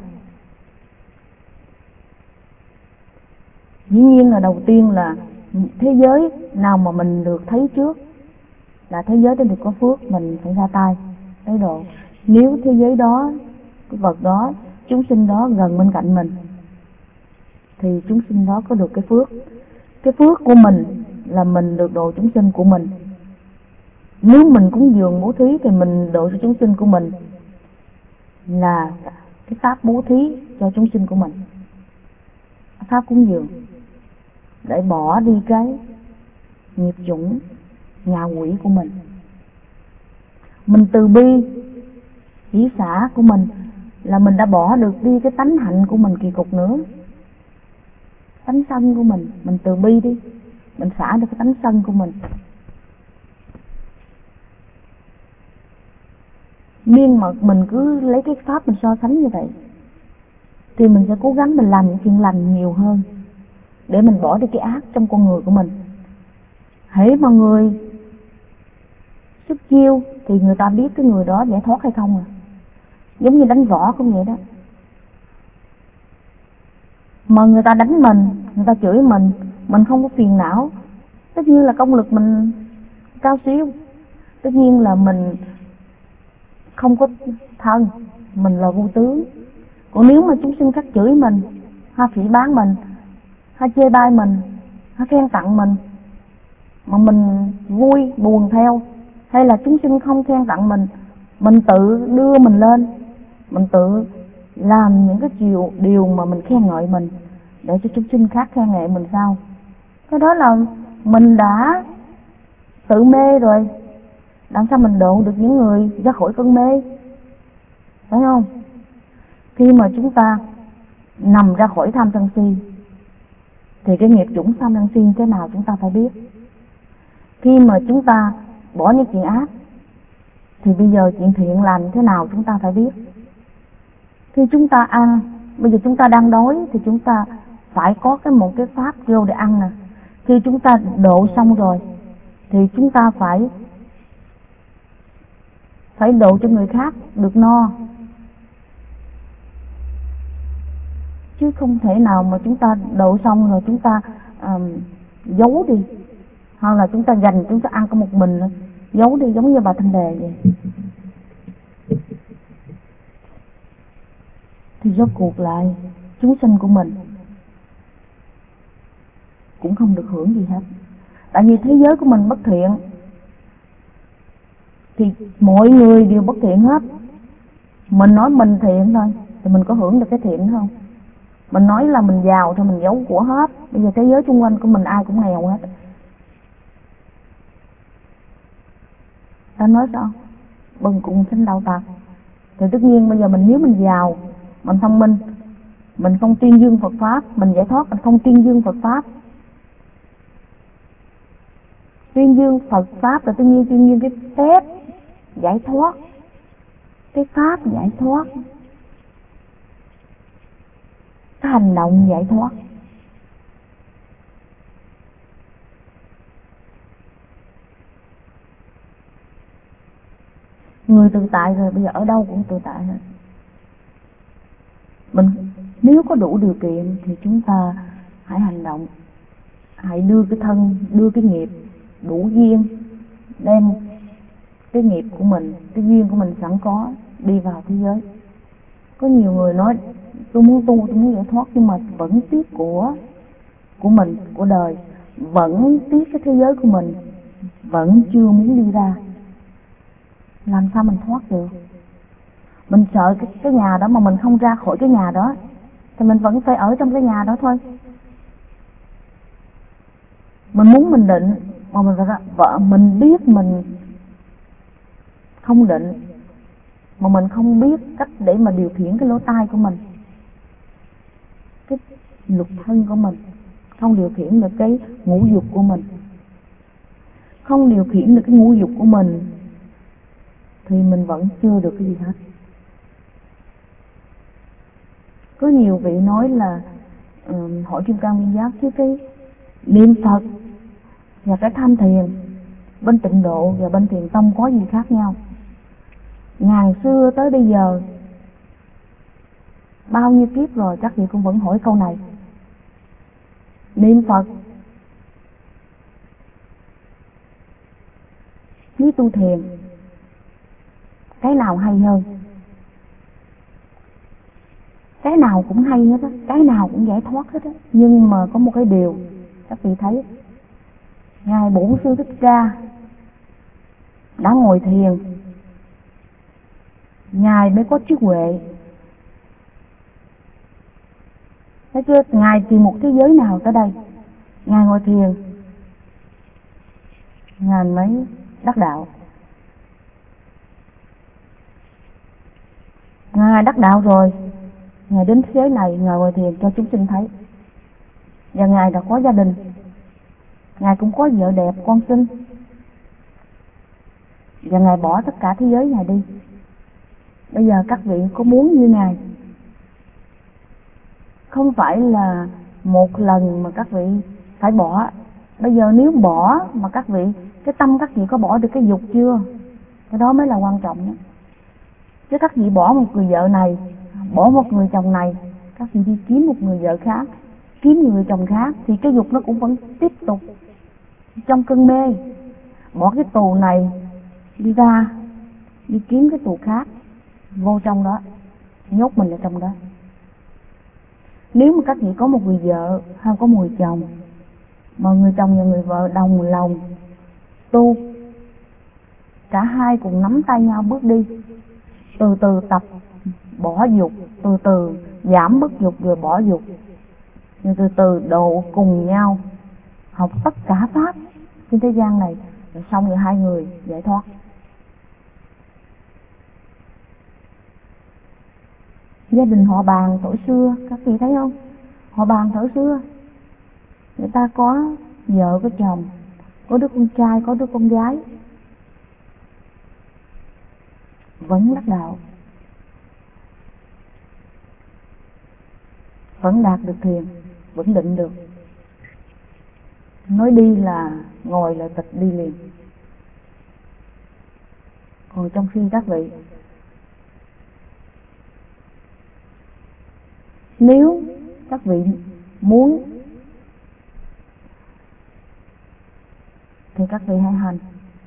Dĩ nhiên là đầu tiên là thế giới nào mà mình được thấy trước là thế giới đó được có phước, mình phải ra tay lấy độ. Nếu thế giới đó, cái vật đó, chúng sinh đó gần bên cạnh mình thì chúng sinh đó có được cái phước. Cái phước của mình là mình được độ chúng sinh của mình. Nếu mình cúng dường bố thí thì mình độ cho chúng sinh của mình là cái pháp bố thí cho chúng sinh của mình, pháp cúng dường để bỏ đi cái nghiệp chủng ngạ quỷ của mình. Mình từ bi hỷ xả của mình là mình đã bỏ được đi cái tánh hạnh của mình kỳ cục nữa, tánh sân của mình từ bi đi, mình xả được cái tánh sân của mình. Miên mật mình cứ lấy cái pháp mình so sánh như vậy thì mình sẽ cố gắng mình làm những chuyện lành nhiều hơn để mình bỏ đi cái ác trong con người của mình. Hễ mà người xuất chiêu thì người ta biết cái người đó giải thoát hay không à. Giống như đánh võ cũng vậy đó. Mà người ta đánh mình, người ta chửi mình không có phiền não, tất nhiên là công lực mình cao siêu, tất nhiên là mình không có thân, mình là vô tướng. Còn nếu mà chúng sinh khác chửi mình, hay phỉ báng mình, hay chê bai mình, hay khen tặng mình, mà mình vui buồn theo, hay là chúng sinh không khen tặng mình tự đưa mình lên, mình tự làm những cái điều mà mình khen ngợi mình để cho chúng sinh khác khen ngợi mình sao? Cái đó là mình đã tự mê rồi. Làm sao mình độ được những người ra khỏi cơn mê? Phải không? Khi mà chúng ta nằm ra khỏi tham sân si thì cái nghiệp chủng tham sân si thế nào chúng ta phải biết. Khi mà chúng ta bỏ những chuyện ác thì bây giờ chuyện thiện lành thế nào chúng ta phải biết. Khi chúng ta ăn, bây giờ chúng ta đang đói thì chúng ta phải có một cái pháp vô để ăn nè. Khi chúng ta độ xong rồi thì chúng ta phải độ cho người khác được no, chứ không thể nào mà chúng ta độ xong rồi chúng ta giấu đi, hoặc là chúng ta dành chúng ta ăn có một mình giấu đi, giống như bà Thanh Đề vậy. Thì rốt cuộc lại chúng sinh của mình cũng không được hưởng gì hết. Tại vì thế giới của mình bất thiện thì mọi người đều bất thiện hết. Mình nói mình thiện thôi thì mình có hưởng được cái thiện không? Mình nói là mình giàu thôi mình giấu của hết. Bây giờ thế giới xung quanh của mình ai cũng nghèo hết. Ta nói sao? Bần cùng sinh đạo tặc. Thì tất nhiên bây giờ nếu mình giàu, mình thông minh, mình không tuyên dương Phật Pháp, mình giải thoát, mình không tuyên dương Phật Pháp. Tuyên dương Phật Pháp là tất nhiên tuyên dương cái phép giải thoát, cái pháp giải thoát, cái hành động giải thoát. Người tự tại rồi, bây giờ ở đâu cũng tự tại hết. Mình nếu có đủ điều kiện thì chúng ta hãy hành động, hãy đưa cái thân, đưa cái nghiệp đủ duyên, đem cái nghiệp của mình, cái duyên của mình sẵn có đi vào thế giới. Có nhiều người nói tôi muốn tu, tôi muốn giải thoát, nhưng mà vẫn tiếc của mình, của đời, vẫn tiếc cái thế giới của mình, vẫn chưa muốn đi ra. Làm sao mình thoát được? Mình sợ cái nhà đó mà mình không ra khỏi cái nhà đó thì mình vẫn phải ở trong cái nhà đó thôi. Mình muốn mình định mà mình vợ mình biết mình không định, mà mình không biết cách để mà điều khiển cái lỗ tai của mình, cái lục thân của mình, không điều khiển được cái ngũ dục của mình, không điều khiển được cái ngũ dục của mình thì mình vẫn chưa được cái gì hết. Có nhiều vị nói là hỏi Kim Cang Nguyên Giác chứ cái niệm Phật và cái tham thiền bên Tịnh Độ và bên Thiền Tông có gì khác nhau? Ngàn xưa tới bây giờ bao nhiêu kiếp rồi chắc gì cũng vẫn hỏi câu này. Niệm Phật với tu thiền cái nào hay hơn? Cái nào cũng hay hết á, cái nào cũng giải thoát hết á. Nhưng mà có một cái điều các vị thấy, Ngài Bổn Sư Thích Ca đã ngồi thiền, Ngài mới có trí huệ. Thấy chưa? Ngài tìm một thế giới nào tới đây, Ngài ngồi thiền, Ngài mới đắc đạo. Ngài đắc đạo rồi, Ngài đến thế giới này, Ngài ngồi thiền cho chúng sinh thấy. Và Ngài đã có gia đình, Ngài cũng có vợ đẹp, con sinh. Và Ngài bỏ tất cả thế giới Ngài đi. Bây giờ các vị có muốn như Ngài? Không phải là một lần mà các vị phải bỏ. Bây giờ nếu bỏ mà các vị, cái tâm các vị có bỏ được cái dục chưa? Cái đó mới là quan trọng nhất. Chứ các vị bỏ một người vợ này, bỏ một người chồng này, các vị đi kiếm một người vợ khác, kiếm người chồng khác, thì cái dục nó cũng vẫn tiếp tục trong cơn mê. Bỏ cái tù này đi ra, đi kiếm cái tù khác, vô trong đó, nhốt mình ở trong đó. Nếu mà các vị có một người vợ hay có một người chồng, mà người chồng và người vợ đồng lòng tu, cả hai cùng nắm tay nhau bước đi, từ từ tập bỏ dục, từ từ giảm bớt dục rồi bỏ dục, rồi từ từ độ cùng nhau học tất cả pháp trên thế gian này, rồi xong rồi hai người giải thoát. Gia đình họ Bàn tuổi xưa, các vị thấy không? Họ Bàn tuổi xưa, người ta có vợ có chồng, có đứa con trai, có đứa con gái, vẫn đắc đạo, vẫn đạt được thiền, vẫn định được. Nói đi là ngồi là tịch đi liền. Còn trong khi các vị, nếu các vị muốn thì các vị hãy hành.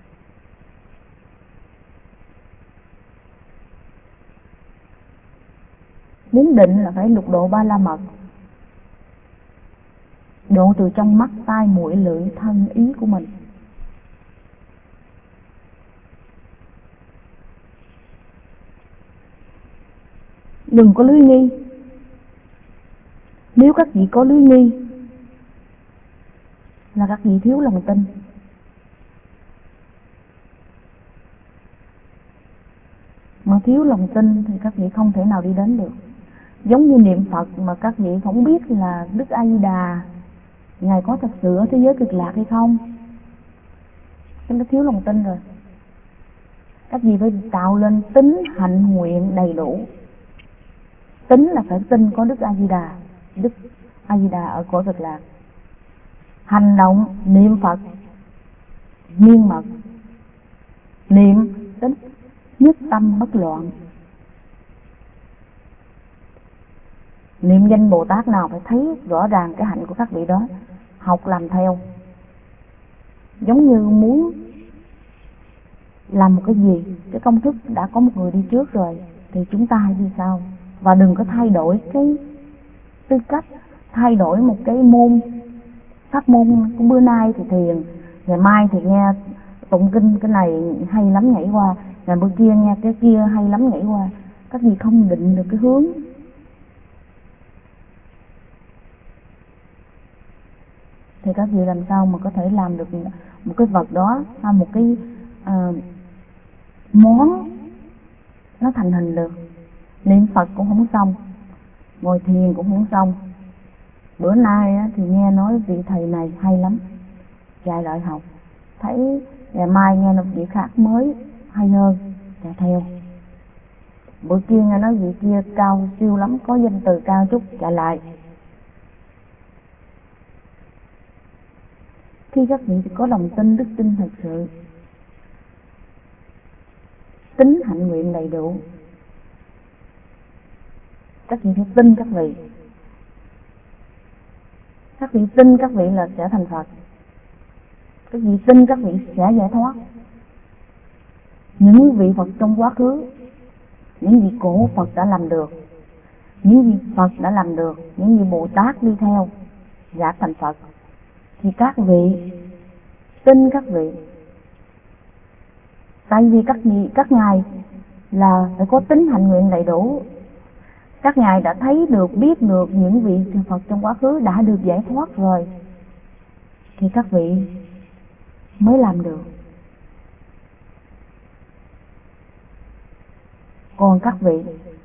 Muốn định là phải lục độ ba la mật, độ từ trong mắt, tai, mũi, lưỡi, thân, ý của mình. Đừng có lưới nghi. Nếu các vị có lưới nghi là các vị thiếu lòng tin. Mà thiếu lòng tin thì các vị không thể nào đi đến được. Giống như niệm Phật mà các vị không biết là Đức A Di Đà Ngài có thật sự ở thế giới cực lạc hay không, chúng ta thiếu lòng tin rồi. Các vị phải tạo lên tín hạnh nguyện đầy đủ. Tín là phải tin có Đức A Di Đà, Đức A Di Đà ở cõi cực lạc. Hành động niệm Phật miên mật, niệm tính nhất tâm bất loạn. Niệm danh Bồ Tát nào phải thấy rõ ràng cái hạnh của các vị đó, học làm theo. Giống như muốn làm một cái gì, cái công thức đã có một người đi trước rồi, thì chúng ta hãy đi sau. Và đừng có thay đổi cái tư cách, thay đổi một cái môn, pháp môn của bữa nay thì thiền, ngày mai thì nghe tụng kinh, cái này hay lắm nhảy qua, ngày bữa kia nghe cái kia hay lắm nhảy qua. Các vị không định được cái hướng. Thì các vị làm sao mà có thể làm được một cái vật đó, hay một cái món nó thành hình được. Niệm Phật cũng không xong, ngồi thiền cũng không xong. Bữa nay thì nghe nói vị thầy này hay lắm, chạy lại học, thấy ngày mai nghe một vị khác mới hay hơn, chạy theo. Bữa kia nghe nói vị kia cao siêu lắm, có danh từ cao chút, chạy lại. Khi các vị có lòng tin, đức tin thật sự, tín hạnh nguyện đầy đủ, các vị phải tin các vị. Các vị tin các vị là sẽ thành Phật. Các vị tin các vị sẽ giải thoát. Những vị Phật trong quá khứ, những vị cổ Phật đã làm được, những vị Phật đã làm được, những vị Bồ Tát đi theo giả thành Phật, thì các vị tin các vị Tại vì các ngài là phải có tính hạnh nguyện đầy đủ. Các ngài đã thấy được, biết được những vị Phật trong quá khứ đã được giải thoát rồi, thì các vị mới làm được. Còn các vị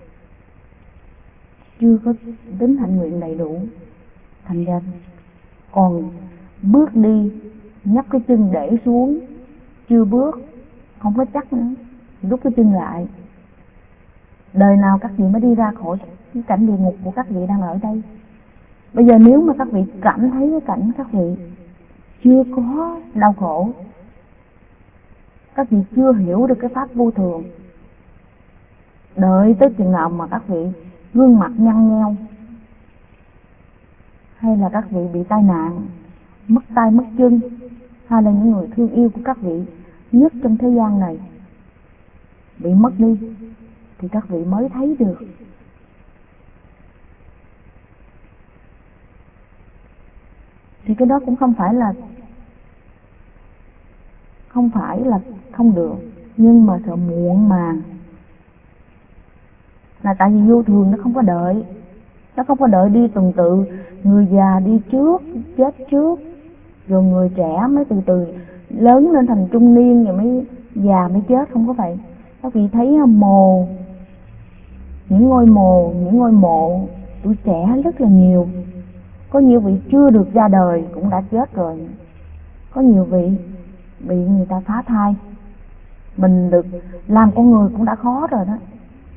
chưa có tính hạnh nguyện đầy đủ, thành ra còn bước đi nhấc cái chân để xuống, chưa bước, không có chắc nữa, rút cái chân lại. Đời nào các vị mới đi ra khỏi cái cảnh địa ngục của các vị đang ở đây. Bây giờ nếu mà các vị cảm thấy cái cảnh các vị chưa có đau khổ, các vị chưa hiểu được cái pháp vô thường, đợi tới chừng nào mà các vị gương mặt nhăn nheo, hay là các vị bị tai nạn, mất tay mất chân, hay là những người thương yêu của các vị nhất trong thế gian này bị mất đi, thì các vị mới thấy được. Thì cái đó cũng không phải là không được, nhưng mà sợ muộn màng. Là tại vì vô thường nó không có đợi, nó không có đợi đi tuần tự, người già đi trước, chết trước, rồi người trẻ mới từ từ lớn lên thành trung niên, rồi mới già mới chết. Không có vậy. Các vị thấy mồ, những ngôi mộ tuổi trẻ rất là nhiều. Có nhiều vị chưa được ra đời cũng đã chết rồi. Có nhiều vị bị người ta phá thai. Mình được làm con người cũng đã khó rồi đó,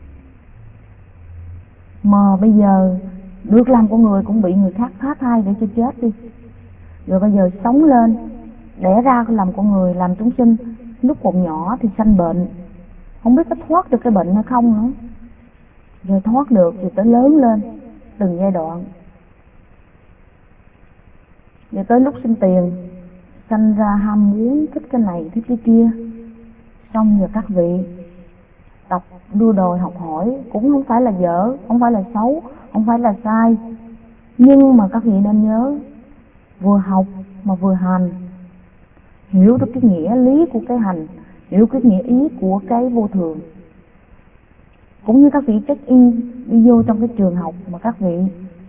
mà bây giờ được làm con người cũng bị người khác phá thai để cho chết đi. Rồi bây giờ sống lên, đẻ ra làm con người, làm chúng sinh, lúc còn nhỏ thì sanh bệnh, không biết có thoát được cái bệnh hay không nữa. Rồi thoát được thì tới lớn lên từng giai đoạn. Rồi tới lúc sinh tiền, sanh ra ham muốn, thích cái này, thích cái kia. Xong rồi các vị tập đua đòi học hỏi, cũng không phải là dở, không phải là xấu, không phải là sai. Nhưng mà các vị nên nhớ, vừa học mà vừa hành, hiểu được cái nghĩa lý của cái hành, hiểu cái nghĩa ý của cái vô thường. Cũng như các vị check in đi vô trong cái trường học mà các vị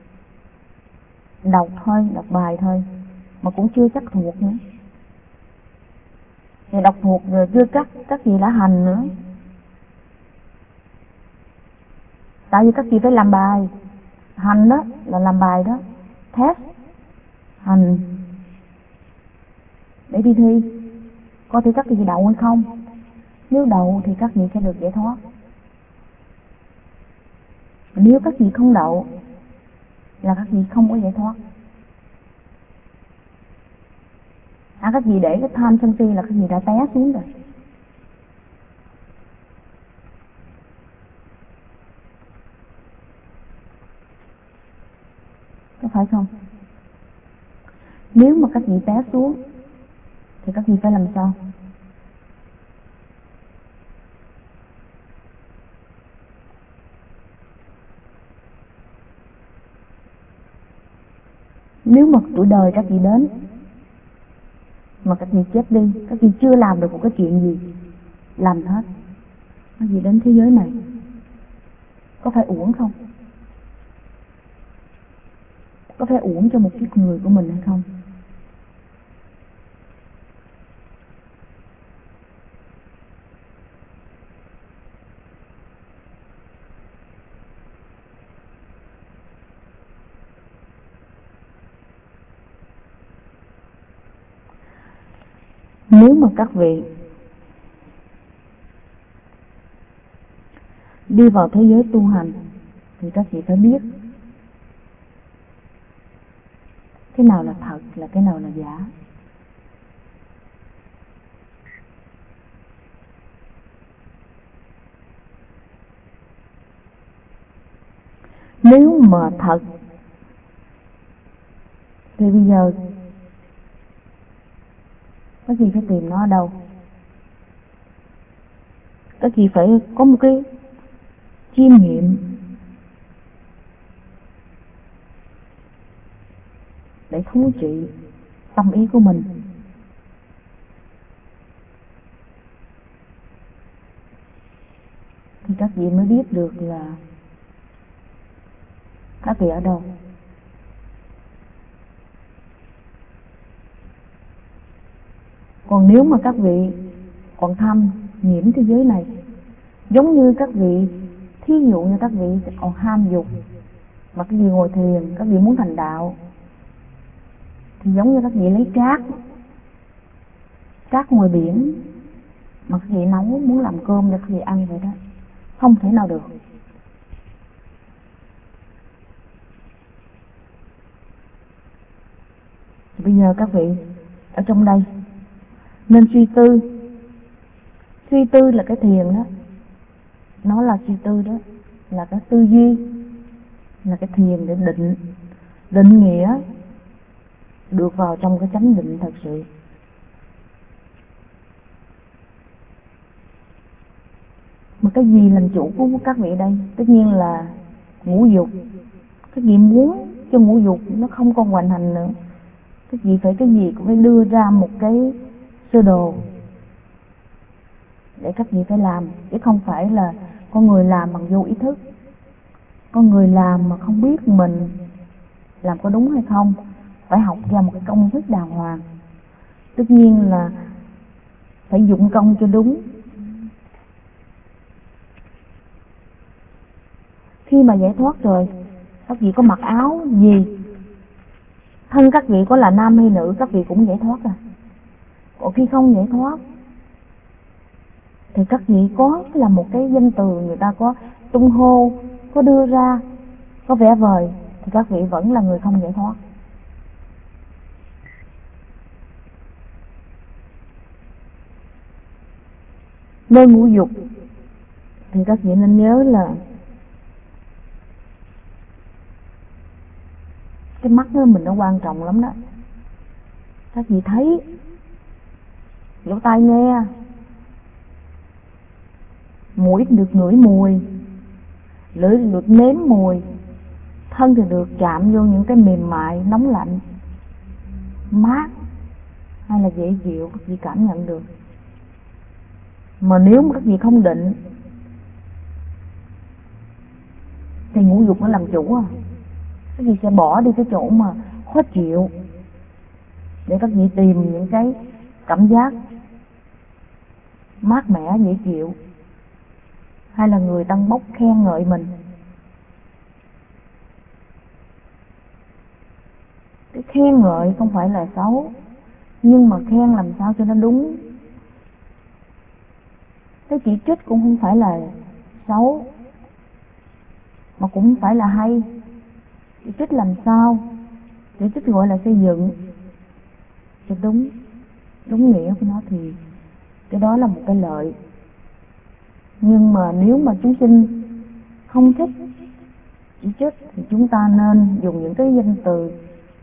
đọc thôi, đọc bài thôi, mà cũng chưa chắc thuộc nữa. Thì đọc thuộc rồi chưa chắc các vị đã hành nữa. Tại vì các vị phải làm bài, hành đó là làm bài đó, test, hành để đi thi, coi thử các vị đậu hay không. Nếu đậu thì các vị sẽ được giải thoát. Nếu các vị không đậu là các vị không có giải thoát. Các vị để cái tham sân si là các vị đã té xuống rồi. Có phải không? Nếu mà các vị té xuống thì các vị phải làm sao? Nếu mà tuổi đời các vị đến mà các vị chết đi, các vị chưa làm được một cái chuyện gì làm hết, các vị đến thế giới này có phải uổng không? Có phải uổng cho một kiếp người của mình hay không? Nếu mà các vị đi vào thế giới tu hành thì các vị phải biết cái nào là thật, là cái nào là giả. Nếu mà thật thì bây giờ các vị phải tìm nó ở đâu? Các vị phải có một cái chiêm nghiệm để thống trị tâm ý của mình. thì các vị mới biết được là các vị ở đâu. Còn nếu mà các vị còn tham nhiễm thế giới này, giống như các vị, thí dụ như các vị còn ham dục, mà các vị ngồi thiền, các vị muốn thành đạo, thì giống như các vị lấy cát ngoài biển mà các vị nấu muốn làm cơm để các vị ăn vậy đó, không thể nào được. Thì bây giờ các vị ở trong đây nên suy tư là cái thiền đó, nó là suy tư đó, là cái tư duy, là cái thiền để định nghĩa được vào trong cái chánh định thật sự. Mà cái gì làm chủ của các vị đây? Tất nhiên là ngũ dục. Các vị muốn cho ngũ dục nó không còn hoành hành nữa, các vị phải cái gì cũng phải đưa ra một cái sơ đồ để các vị phải làm, chứ không phải là con người làm bằng vô ý thức. Con người làm mà không biết mình làm có đúng hay không, phải học ra một cái công thức đàng hoàng. Tất nhiên là phải dụng công cho đúng. Khi mà giải thoát rồi, các vị có mặc áo gì, thân các vị có là nam hay nữ, các vị cũng giải thoát à. Còn khi không giải thoát thì các vị có là một cái danh từ người ta có tung hô, có đưa ra, có vẻ vời, thì các vị vẫn là người không giải thoát. Nơi ngũ dục thì các vị nên nhớ là cái mắt đó mình nó quan trọng lắm đó. Các vị thấy, lỗ tai nghe, mũi được ngửi mùi, lưỡi được nếm mùi, thân thì được chạm vô những cái mềm mại, nóng lạnh, mát hay là dễ chịu, các vị cảm nhận được. Mà nếu mà các vị không định thì ngũ dục nó làm chủ à. Các vị sẽ bỏ đi cái chỗ mà khó chịu để các vị tìm những cái cảm giác mát mẻ, dễ chịu, hay là người tăng bốc khen ngợi mình. Cái khen ngợi không phải là xấu, nhưng mà khen làm sao cho nó đúng. Cái chỉ trích cũng không phải là xấu, mà cũng không phải là hay. Chỉ trích làm sao? Chỉ trích gọi là xây dựng cho đúng nghĩa của nó thì cái đó là một cái lợi. Nhưng mà nếu mà chúng sinh không thích chỉ trích thì chúng ta nên dùng những cái danh từ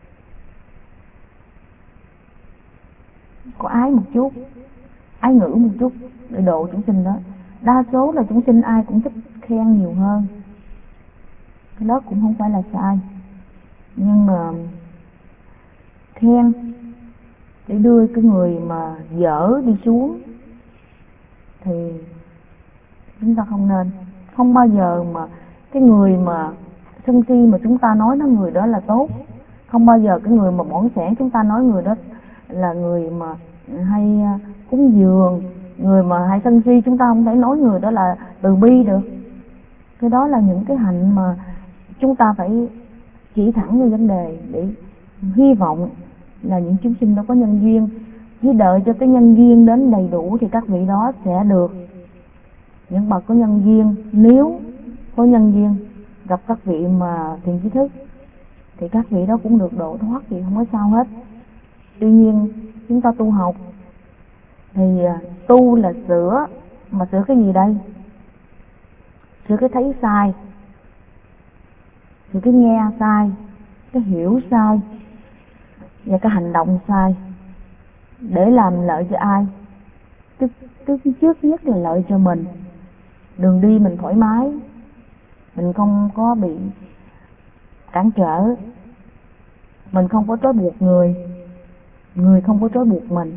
có ái một chút, ái ngữ một chút để độ chúng sinh đó. Đa số là chúng sinh ai cũng thích khen nhiều hơn, cái đó cũng không phải là sai. Nhưng mà khen để đưa cái người mà dở đi xuống thì chúng ta không nên. Không bao giờ mà cái người mà sân si mà chúng ta nói nó người đó là tốt. Không bao giờ cái người mà bỏng sẻn chúng ta nói người đó là người mà hay cúng dường. Người mà hay sân si chúng ta không thể nói người đó là từ bi được. Cái đó là những cái hạnh mà chúng ta phải chỉ thẳng vào vấn đề để hy vọng là những chúng sinh đó có nhân duyên. Chỉ đợi cho cái nhân duyên đến đầy đủ thì các vị đó sẽ được. Những bậc có nhân duyên, nếu có nhân duyên gặp các vị mà thiện trí thức thì các vị đó cũng được độ thoát, thì không có sao hết. Tuy nhiên chúng ta tu học thì tu là sửa, mà sửa cái gì đây? Sửa cái thấy sai, sửa cái nghe sai, cái hiểu sai và cái hành động sai. Để làm lợi cho ai? Trước nhất là lợi cho mình. Đường đi mình thoải mái, mình không có bị cản trở, mình không có trói buộc người, người không có trói buộc mình.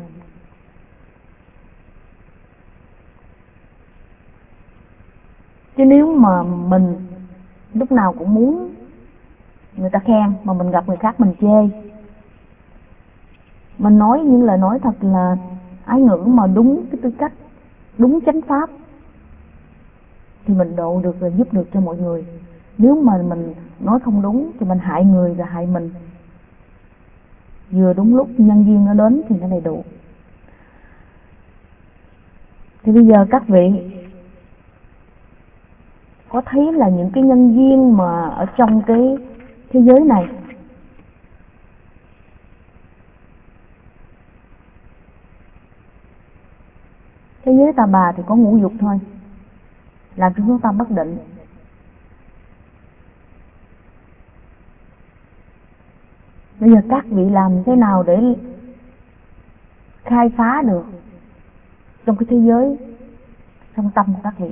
Chứ nếu mà mình lúc nào cũng muốn người ta khen, mà mình gặp người khác mình chê, mình nói những lời nói thật là ái ngữ mà đúng cái tư cách, đúng chánh pháp, thì mình độ được và giúp được cho mọi người. Nếu mà mình nói không đúng thì mình hại người và hại mình. Vừa đúng lúc nhân duyên nó đến thì nó đầy đủ. Thì bây giờ các vị có thấy là những cái nhân duyên mà ở trong cái thế giới này, thế giới tà bà thì có ngũ dục thôi, làm cho chúng ta bất định. Bây giờ các vị làm thế nào để khai phá được trong cái thế giới trong tâm của các vị?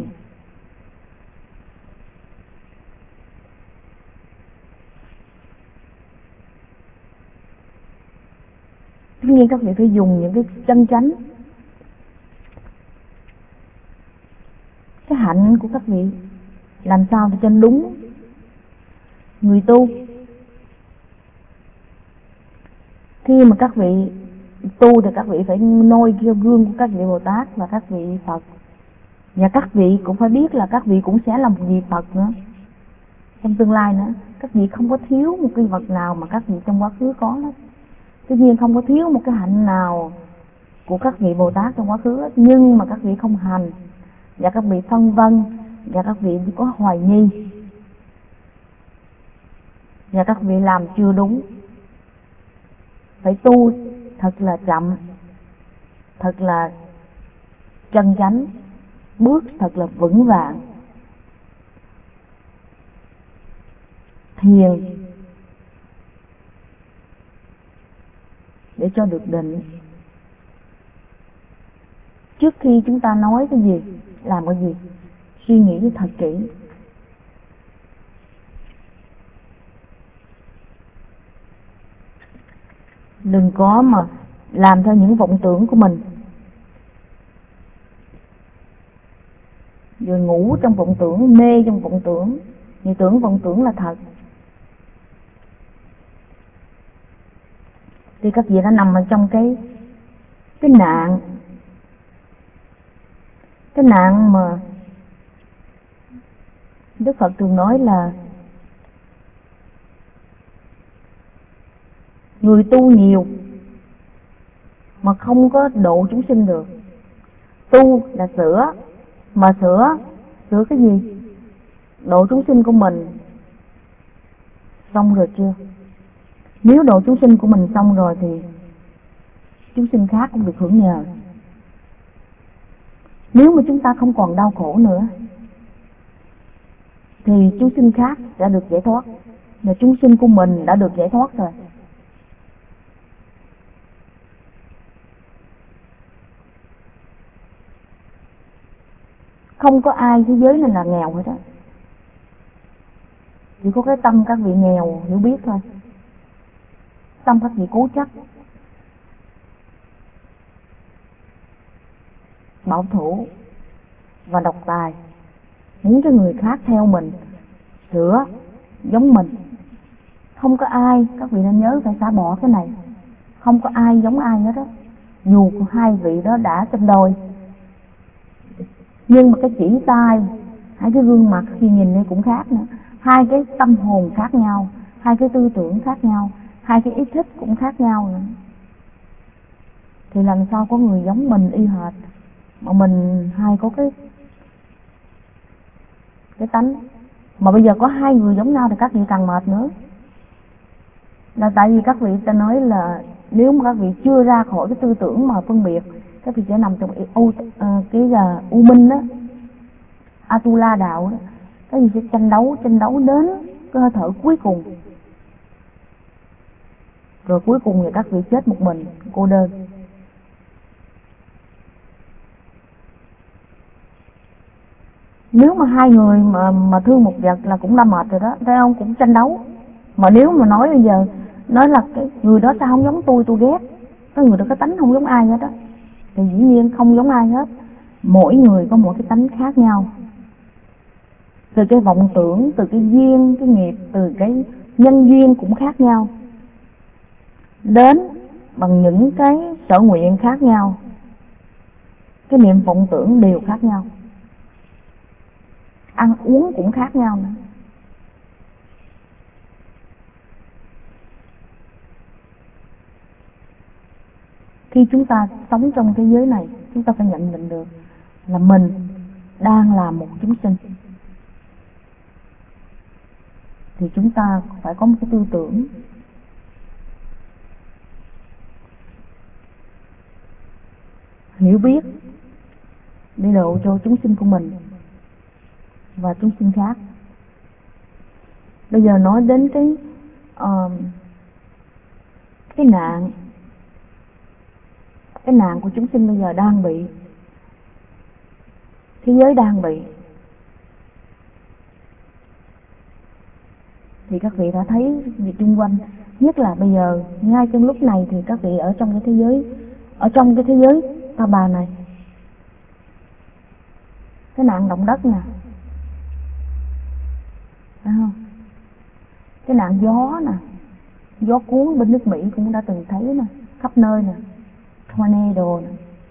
Tất nhiên các vị phải dùng những cái chân chánh, cái hạnh của các vị, làm sao để cho đúng. Người tu khi mà các vị tu thì các vị phải noi theo gương của các vị Bồ Tát và các vị Phật, và các vị cũng phải biết là các vị cũng sẽ là một vị Phật nữa trong tương lai nữa. Các vị không có thiếu một cái vật nào mà các vị trong quá khứ có hết. Tất nhiên không có thiếu một cái hạnh nào của các vị Bồ Tát trong quá khứ hết, nhưng mà các vị không hành, và các vị phân vân, và các vị có hoài nghi, và các vị làm chưa đúng. Phải tu thật là chậm, thật là chân chánh, bước thật là vững vàng. Thiền để cho được định. Trước khi chúng ta nói cái gì, làm cái gì, suy nghĩ thật kỹ. Đừng có mà làm theo những vọng tưởng của mình, rồi ngủ trong vọng tưởng, mê trong vọng tưởng, nghĩ tưởng vọng tưởng là thật. Thì các vị đã nằm ở trong cái nạn, cái nạn mà Đức Phật thường nói là người tu nhiều mà không có độ chúng sinh được. Tu là sửa, mà sửa cái gì? Độ chúng sinh của mình xong rồi chưa? Nếu độ chúng sinh của mình xong rồi thì chúng sinh khác cũng được hưởng nhờ. Nếu mà chúng ta không còn đau khổ nữa thì chúng sinh khác đã được giải thoát, mà chúng sinh của mình đã được giải thoát rồi. Không có ai thế giới này là nghèo hết á. Chỉ có cái tâm các vị nghèo hiểu biết thôi. Tâm các vị cố chấp, bảo thủ và độc tài, muốn cho người khác theo mình, sửa giống mình. Không có ai, các vị nên nhớ phải xả bỏ cái này. Không có ai giống ai hết á. Dù hai vị đó đã sinh đôi, nhưng mà cái chỉ tay, hai cái gương mặt khi nhìn đây cũng khác nữa, hai cái tâm hồn khác nhau, hai cái tư tưởng khác nhau, hai cái ý thích cũng khác nhau nữa. Thì làm sao có người giống mình y hệt, mà mình hai có cái tánh. Mà bây giờ có hai người giống nhau thì các vị càng mệt nữa. Là tại vì các vị ta nói là nếu mà các vị chưa ra khỏi cái tư tưởng mà phân biệt, các vị sẽ nằm trong cái u minh đó, Atula đạo đó. Các vị sẽ tranh đấu đến cái hơi thở cuối cùng. Rồi cuối cùng thì các vị chết một mình, cô đơn. Nếu mà hai người mà thương một vật là cũng đã mệt rồi đó, thấy không? Cũng tranh đấu. Mà nếu mà nói bây giờ, nói là cái người đó sao không giống tôi ghét, cái người đó cái tánh không giống ai hết đó, thì dĩ nhiên không giống ai hết. Mỗi người có một cái tánh khác nhau. từ cái vọng tưởng, từ cái duyên, cái nghiệp, từ cái nhân duyên cũng khác nhau, đến bằng những cái sở nguyện khác nhau, cái niệm vọng tưởng đều khác nhau, ăn uống cũng khác nhau nữa. Khi chúng ta sống trong thế giới này, chúng ta phải nhận định được là mình đang là một chúng sinh, thì chúng ta phải có một cái tư tưởng hiểu biết để độ cho chúng sinh của mình và chúng sinh khác. Bây giờ nói đến cái nạn của chúng sinh bây giờ đang bị, thế giới đang bị, thì các vị đã thấy gì xung quanh, nhất là bây giờ ngay trong lúc này thì các vị ở trong cái thế giới ta bà này, cái nạn động đất nè, phải không? Cái nạn gió nè, gió cuốn bên nước Mỹ cũng đã từng thấy nè, khắp nơi nè, tornado nè.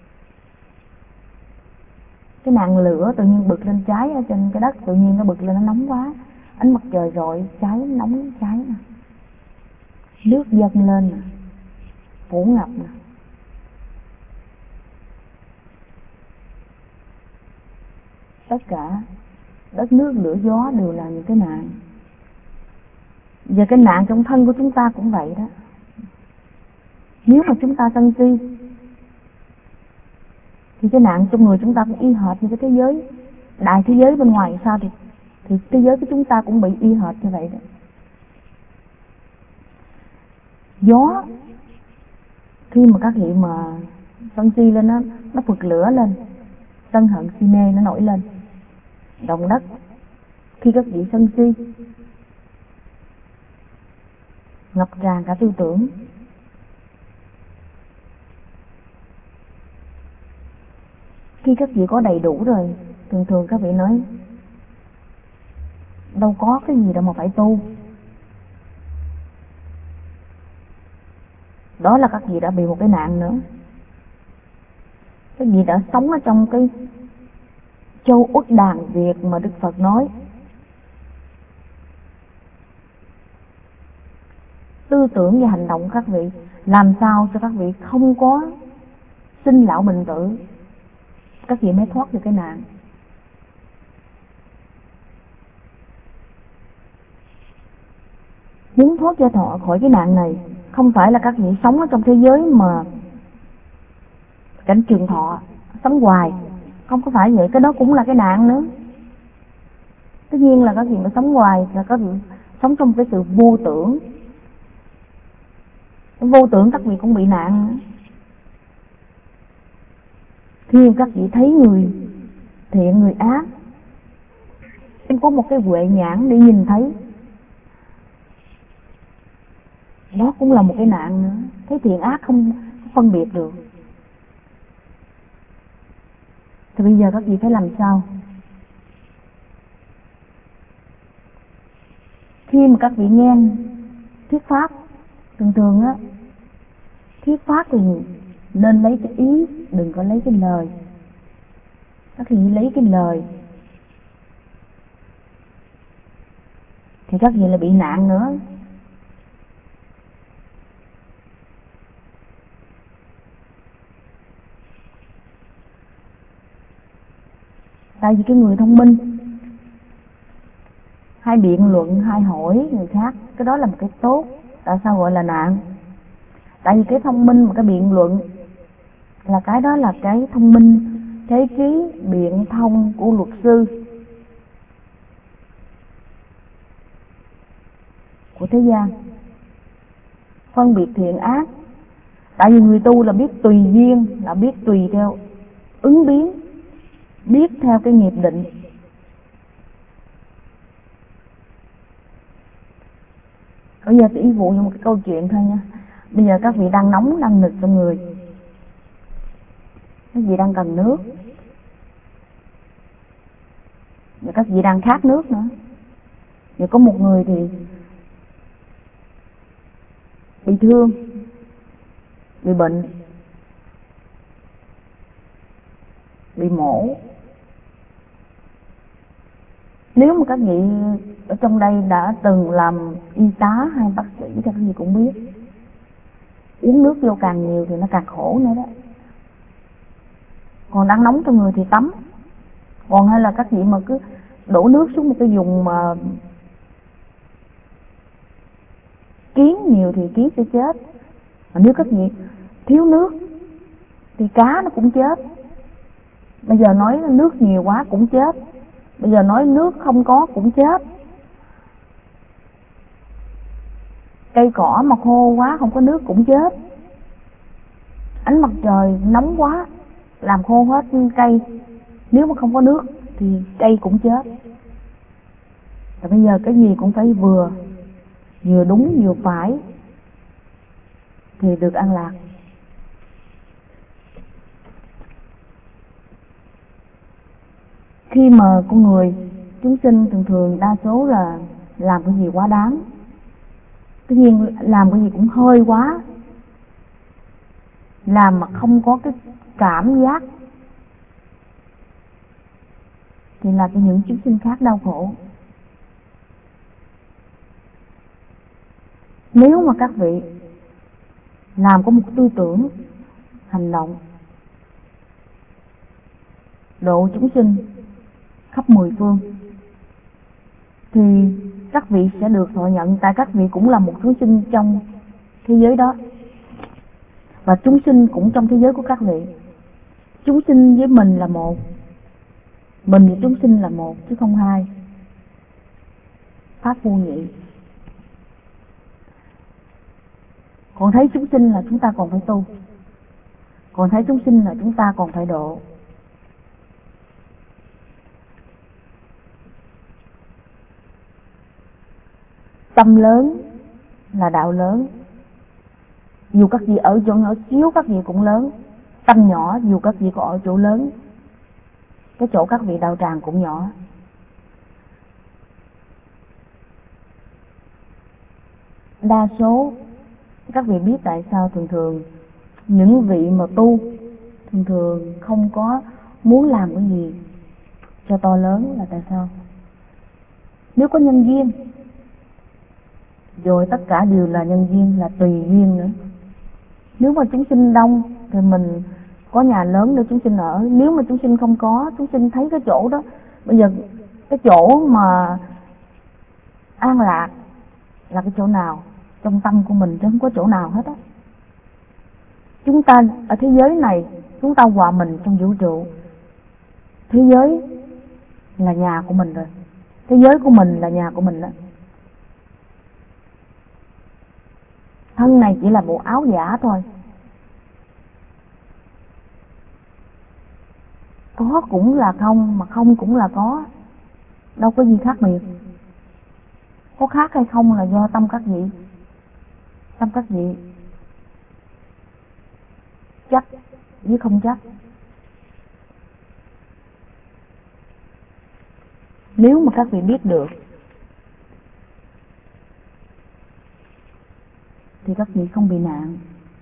Cái nạn lửa tự nhiên bực lên cháy ở trên cái đất, tự nhiên nó bực lên, nó nóng quá, ánh mặt trời rọi cháy, nóng cháy nè, nước dâng lên nè, phủ ngập nè. Tất cả đất nước lửa gió đều là những cái nạn. Và cái nạn trong thân của chúng ta cũng vậy đó. Nếu mà chúng ta sân si thì cái nạn trong người chúng ta cũng y hệt như cái thế giới, đại thế giới bên ngoài sao thì thế giới của chúng ta cũng bị y hệt như vậy đó. Gió khi mà các vị mà sân si lên nó phụt lửa lên, sân hận si mê nó nổi lên. Động đất khi các vị sân si, ngập tràn cả tư tưởng. Khi các vị có đầy đủ rồi, thường các vị nói đâu có cái gì đâu mà phải tu. Đó là các vị đã bị một cái nạn nữa. Các vị đã sống ở trong cái châu Uất Đàn Việt mà Đức Phật nói. Tư tưởng và hành động các vị làm sao cho các vị không có sinh lão bệnh tử, các vị mới thoát được cái nạn. Muốn thoát ra khỏi cái nạn này không phải là các vị sống ở trong thế giới mà cảnh trường thọ, sống hoài. Không có phải vậy, cái đó cũng là cái nạn nữa. Tất nhiên là các vị mà sống hoài là các vị sống trong cái sự vô tưởng. Vô tưởng các vị cũng bị nạn nữa. Khi các vị thấy người thiện người ác, em có một cái huệ nhãn để nhìn thấy, đó cũng là một cái nạn nữa. Thấy thiện ác không phân biệt được. Thì bây giờ các vị phải làm sao? Khi mà các vị nghe thuyết pháp, thường á, thuyết pháp thì nên lấy cái ý, đừng có lấy cái lời. Các vị lấy cái lời thì các vị là bị nạn nữa. Tại vì cái người thông minh hay biện luận, hay hỏi người khác, cái đó là một cái tốt. Tại sao gọi là nạn? Tại vì cái thông minh mà cái biện luận là cái đó là cái thông minh, cái trí biện thông của luật sư của thế gian, phân biệt thiện ác. Tại vì người tu là biết tùy duyên, là biết tùy theo ứng biến, biết theo cái nghiệp định. Bây giờ tỷ dụ như một cái câu chuyện thôi nha. Bây giờ các vị đang nóng, đang nực trong người, các vị đang cần nước, và các vị đang khát nước nữa. Và có một người thì bị thương, bị bệnh, bị mổ. Nếu mà các vị ở trong đây đã từng làm y tá hay bác sĩ thì các vị cũng biết, uống nước vô càng nhiều thì nó càng khổ nữa đó. Còn đang nóng trong người thì tắm. Còn hay là các vị mà cứ đổ nước xuống một cái vùng mà kiến nhiều thì kiến sẽ chết. Mà nếu các vị thiếu nước thì cá nó cũng chết. Bây giờ nói nước nhiều quá cũng chết, bây giờ nói nước không có cũng chết. Cây cỏ mà khô quá không có nước cũng chết. Ánh mặt trời nóng quá làm khô hết cây, nếu mà không có nước thì cây cũng chết. Và bây giờ cái gì cũng phải vừa đúng vừa phải thì được an lạc. Khi mà con người chúng sinh thường đa số là làm cái gì quá đáng, tất nhiên làm cái gì cũng hơi quá, làm mà không có cái cảm giác thì làm cho những chúng sinh khác đau khổ. Nếu mà các vị làm có một tư tưởng, hành động độ chúng sinh khắp mười phương thì các vị sẽ được thọ nhận, tại các vị cũng là một chúng sinh trong thế giới đó, và chúng sinh cũng trong thế giới của các vị. Chúng sinh với mình là một, mình với chúng sinh là một chứ không hai. Pháp vô nhị. Còn thấy chúng sinh là chúng ta còn phải tu, còn thấy chúng sinh là chúng ta còn phải độ. Tâm lớn là đạo lớn. Dù các vị ở chỗ nhỏ xíu các vị cũng lớn. Tâm nhỏ dù các vị có ở chỗ lớn, cái chỗ các vị đạo tràng cũng nhỏ. Đa số các vị biết tại sao thường những vị mà tu thường không có muốn làm cái gì cho to lớn là tại sao? Nếu có nhân duyên rồi tất cả đều là nhân duyên, là tùy duyên nữa. Nếu mà chúng sinh đông thì mình có nhà lớn để chúng sinh ở. Nếu mà chúng sinh không có, chúng sinh thấy cái chỗ đó, bây giờ cái chỗ mà an lạc là cái chỗ nào? Trong tâm của mình chứ không có chỗ nào hết á. Chúng ta ở thế giới này, chúng ta hòa mình trong vũ trụ. Thế giới là nhà của mình rồi. Thế giới của mình là nhà của mình đó. Thân này chỉ là bộ áo giả thôi. Có cũng là không, mà không cũng là có. Đâu có gì khác biệt. Có khác hay không là do tâm các vị. Tâm các vị chấp với không chấp. Nếu mà các vị biết được thì các vị không bị nạn.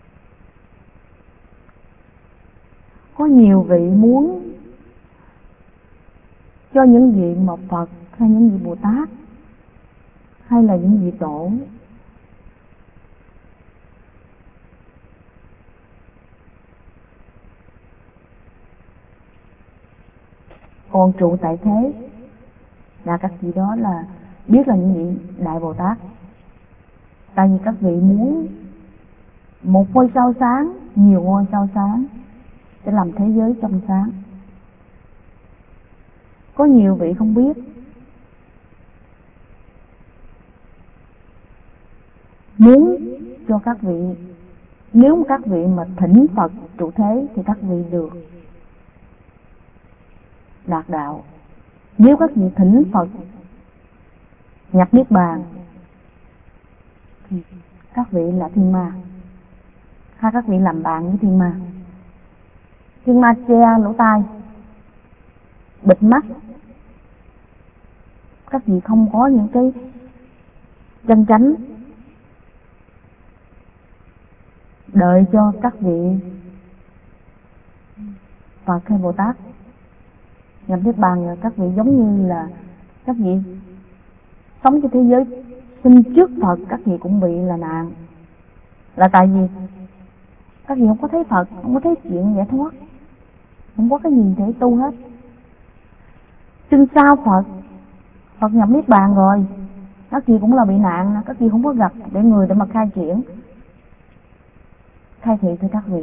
Có nhiều vị muốn cho những vị mà Phật hay những vị Bồ Tát hay là những vị Tổ còn trụ tại thế, là các vị đó là biết là những vị Đại Bồ Tát. Tại vì các vị muốn một ngôi sao sáng, nhiều ngôi sao sáng sẽ làm thế giới trong sáng. Có nhiều vị không biết. Muốn cho các vị, nếu mà các vị mà thỉnh Phật trụ thế thì các vị được đạt đạo. Nếu các vị thỉnh Phật nhập niết bàn thì các vị là thiên ma, hay các vị làm bạn với thiên ma. Thiên ma che lỗ tai, bịt mắt, các vị không có những cái chân chánh, đợi cho các vị Phật hay Bồ Tát nhập niết bàn rồi các vị giống như là các vị sống trên thế giới sinh trước Phật, các vị cũng bị là nạn. Là tại vì các vị không có thấy Phật, không có thấy chuyện giải thoát, không có cái gì để tu hết. Sinh sau Phật nhập niết bàn rồi, các vị cũng là bị nạn, các vị không có gặp để người để mà khai triển, khai thị cho các vị.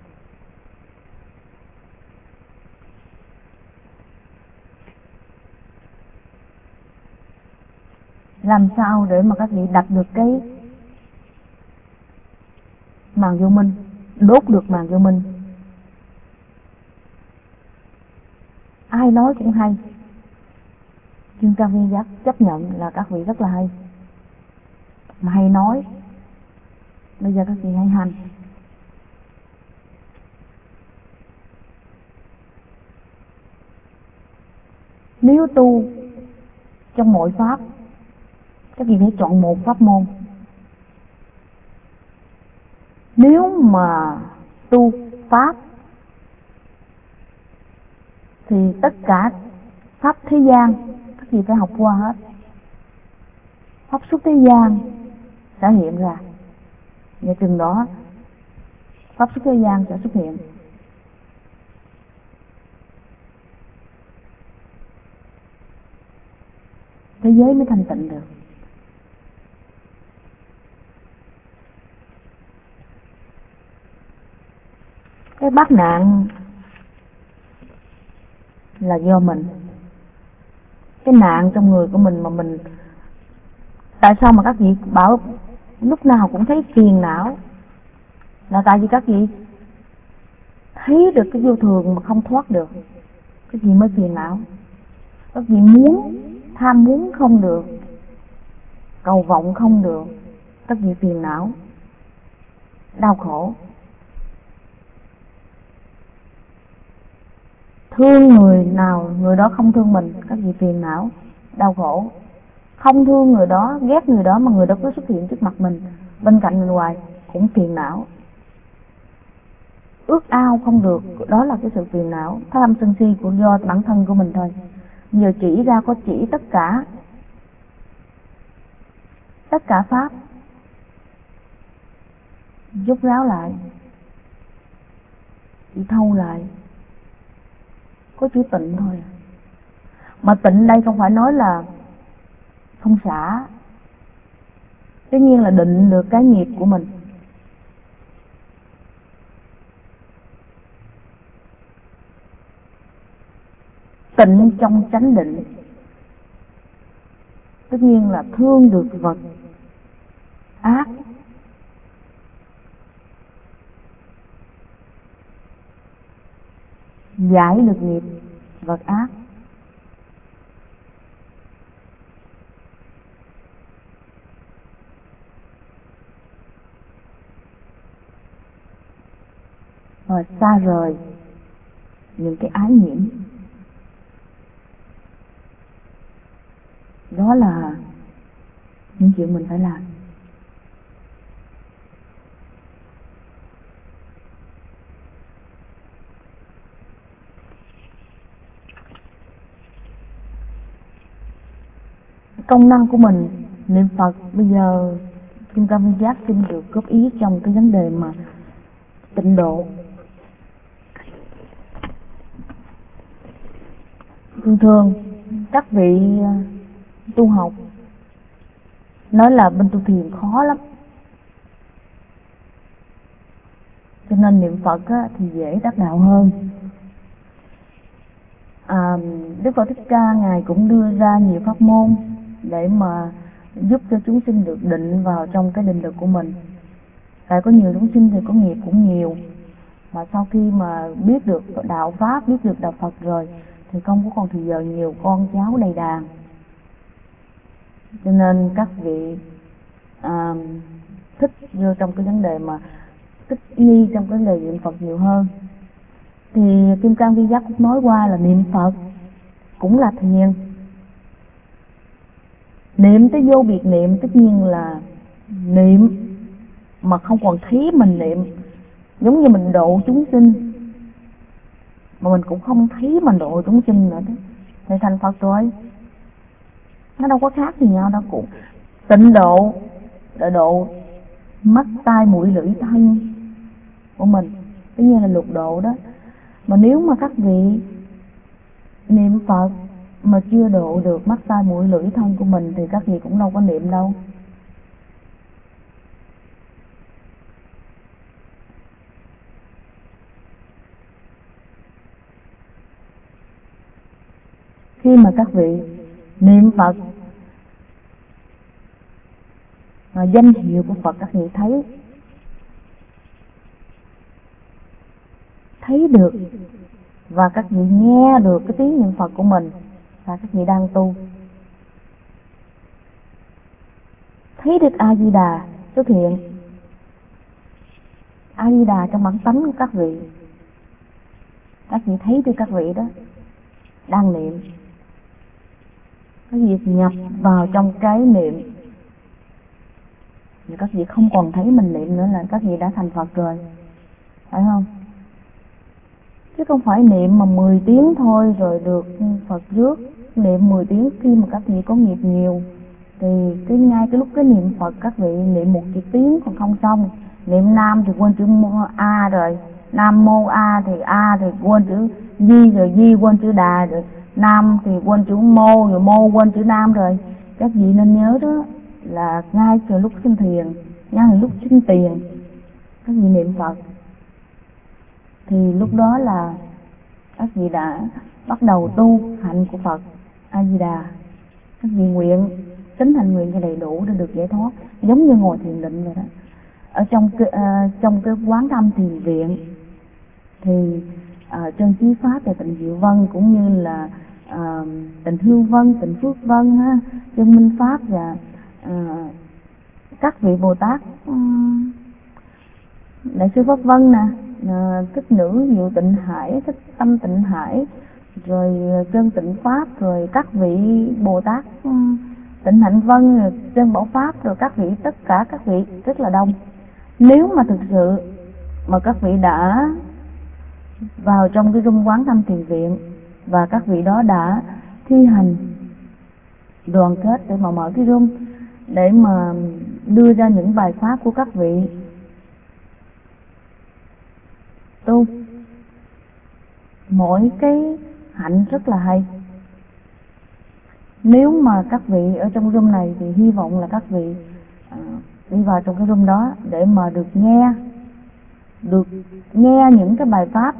Làm sao để mà các vị đặt được cái màn vô minh, đốt được màn vô minh? Ai nói cũng hay, Kim Cang Viên Giác chấp nhận là các vị rất là hay, mà hay nói. Bây giờ các vị hãy hành. Nếu tu trong mọi pháp, các vị phải chọn một pháp môn. Nếu mà tu pháp thì tất cả pháp thế gian các vị phải học qua hết. Pháp xuất thế gian sẽ hiện ra, và chừng đó pháp xuất thế gian sẽ xuất hiện. Thế giới mới thanh tịnh được. Cái bắt nạn là do mình. Cái nạn trong người của mình mà mình, tại sao mà các vị bảo lúc nào cũng thấy phiền não? Là tại vì các vị thấy được cái vô thường mà không thoát được, các vị mới phiền não. Các vị muốn, tham muốn không được, cầu vọng không được, các vị phiền não, đau khổ. Thương người nào, người đó không thương mình, các vị phiền não, đau khổ. Không thương người đó, ghét người đó mà người đó cứ xuất hiện trước mặt mình, bên cạnh mình hoài, cũng phiền não. Ước ao không được, đó là cái sự phiền não. Tham sân si của do bản thân của mình thôi. Giờ chỉ ra có chỉ tất cả pháp rút ráo lại, chỉ thâu lại, có chữ tịnh thôi. Mà tịnh đây không phải nói là không xả, tất nhiên là định được cái nghiệp của mình. Tịnh trong chánh định, tất nhiên là thương được vật ác, giải được nghiệp vật ác. Và xa rời những cái ái nhiễm. Đó là những chuyện mình phải làm. Công năng của mình niệm Phật, bây giờ Kim Cang Viên Giác xin được góp ý trong cái vấn đề mà tịnh độ. Thường các vị tu học nói là bên tu thiền khó lắm, cho nên niệm Phật thì dễ đắc đạo hơn. Đức Phật Thích Ca Ngài cũng đưa ra nhiều pháp môn để mà giúp cho chúng sinh được định vào trong cái định lực của mình. Tại có nhiều chúng sinh thì có nghiệp cũng nhiều, mà sau khi mà biết được đạo Pháp, biết được đạo Phật rồi thì không có còn thời giờ nhiều con cháu đầy đàn. Cho nên các vị thích vô trong cái vấn đề mà thích nghi trong cái vấn đề niệm Phật nhiều hơn. Thì Kim Cang Viên Giác cũng nói qua là niệm Phật cũng là thiền. Niệm tới vô biệt niệm tất nhiên là niệm mà không còn thấy mình niệm, giống như mình độ chúng sinh mà mình cũng không thấy mình độ chúng sinh nữa đó, thì thành Phật rồi. Nó đâu có khác gì nhau đâu, cũng tịnh độ để độ mắt tai mũi lưỡi thân của mình, tất nhiên là lục độ đó. Mà nếu mà các vị niệm Phật mà chưa độ được mắt tai mũi lưỡi thân của mình thì các vị cũng đâu có niệm đâu. Khi mà các vị niệm Phật mà danh hiệu của Phật các vị thấy được và các vị nghe được cái tiếng niệm Phật của mình và các vị đang tu, thấy được A Di Đà xuất hiện, A Di Đà trong bản tánh của các vị thấy được các vị đó đang niệm, các vị nhập vào trong cái niệm, các vị không còn thấy mình niệm nữa là các vị đã thành Phật rồi, phải không? Chứ không phải niệm mà 10 tiếng thôi rồi được Phật rước. Niệm 10 tiếng khi mà các vị có nghiệp nhiều thì ngay cái lúc cái niệm Phật các vị niệm 1 tiếng còn không xong. Niệm Nam thì quên chữ A rồi, Nam Mô A thì quên chữ Di, rồi Di quên chữ Đà, rồi Nam thì quên chữ Mô, rồi Mô quên chữ Nam rồi. Các vị nên nhớ đó là ngay từ lúc sinh thiền, ngay từ lúc sinh tiền các vị niệm Phật thì lúc đó là các vị đã bắt đầu tu hạnh của Phật A Di Đà. Các vị nguyện tính thành nguyện cho đầy đủ để được giải thoát, giống như ngồi thiền định vậy đó. Ở trong cái quán âm thiền viện thì Trân Chí Pháp và Tịnh Diệu Vân cũng như là Tịnh Hương Vân, Tịnh Phước Vân, Chân Minh Pháp và các vị Bồ Tát, Đại sư Pháp Vân nè, Thích Nữ Diệu Tịnh Hải, Thích Tâm Tịnh Hải, rồi Chân Tịnh Pháp, rồi các vị Bồ Tát Tịnh Hạnh Vân, rồi Chân Bảo Pháp, rồi các vị, tất cả các vị rất là đông. Nếu mà thực sự mà các vị đã vào trong cái room quán tâm thiền viện và các vị đó đã thi hành đoàn kết để mà mở cái room để mà đưa ra những bài pháp của các vị tu, mỗi cái hạnh rất là hay. Nếu mà các vị ở trong room này thì hy vọng là các vị đi vào trong cái room đó để mà được nghe những cái bài pháp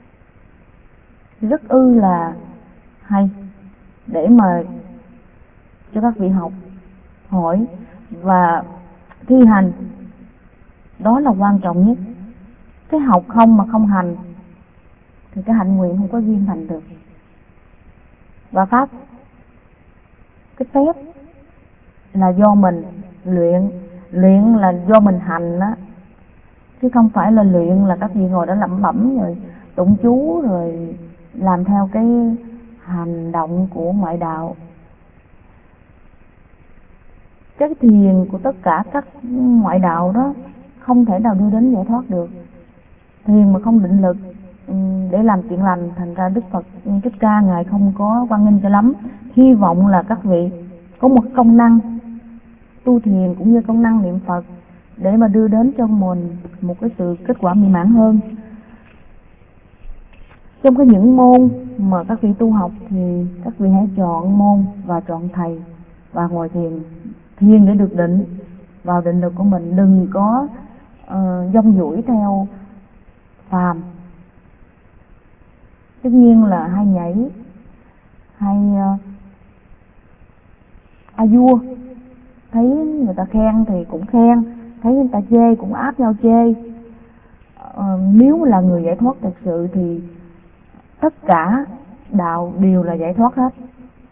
rất là hay để mà cho các vị học hỏi và thi hành. Đó là quan trọng nhất. Cái học không mà không hành thì cái hạnh nguyện không có duyên thành được. Và pháp, cái phép là do mình luyện là do mình hành đó, chứ không phải là luyện là các vị ngồi đó lẩm bẩm rồi tụng chú rồi làm theo cái hành động của ngoại đạo. Cái thiền của tất cả các ngoại đạo đó không thể nào đưa đến giải thoát được. Thiền mà không định lực để làm chuyện lành, thành ra Đức Phật Thích Ca Ngài không có quan nghênh cho lắm. Hy vọng là các vị có một công năng tu thiền cũng như công năng niệm Phật để mà đưa đến cho mình một cái sự kết quả mỹ mãn hơn. Trong cái những môn mà các vị tu học thì các vị hãy chọn môn và chọn thầy và ngồi thiền để được định, vào định lực của mình, đừng có dông dũi theo phàm. Tất nhiên là hay nhảy, hay a vua, thấy người ta khen thì cũng khen, thấy người ta chê cũng áp nhau chê. Nếu là người giải thoát thực sự thì tất cả đạo đều là giải thoát hết.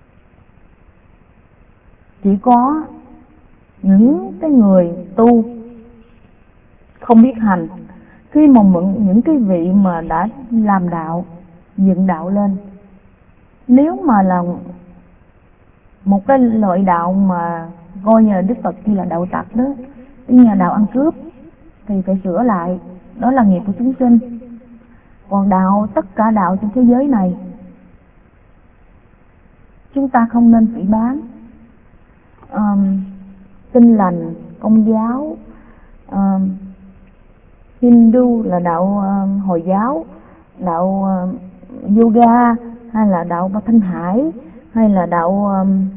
Chỉ có những cái người tu không biết hành, khi mà những cái vị mà đã làm đạo, dựng đạo lên, nếu mà là một cái loại đạo mà coi như là Đức Phật kia là đạo tặc đó, cái nhà đạo ăn cướp, thì phải sửa lại, đó là nghiệp của chúng sinh. Còn đạo, tất cả đạo trên thế giới này chúng ta không nên phỉ báng. Tin lành, Công giáo, Hindu là đạo Hồi giáo, đạo yoga, hay là đạo Thanh Hải, hay là đạo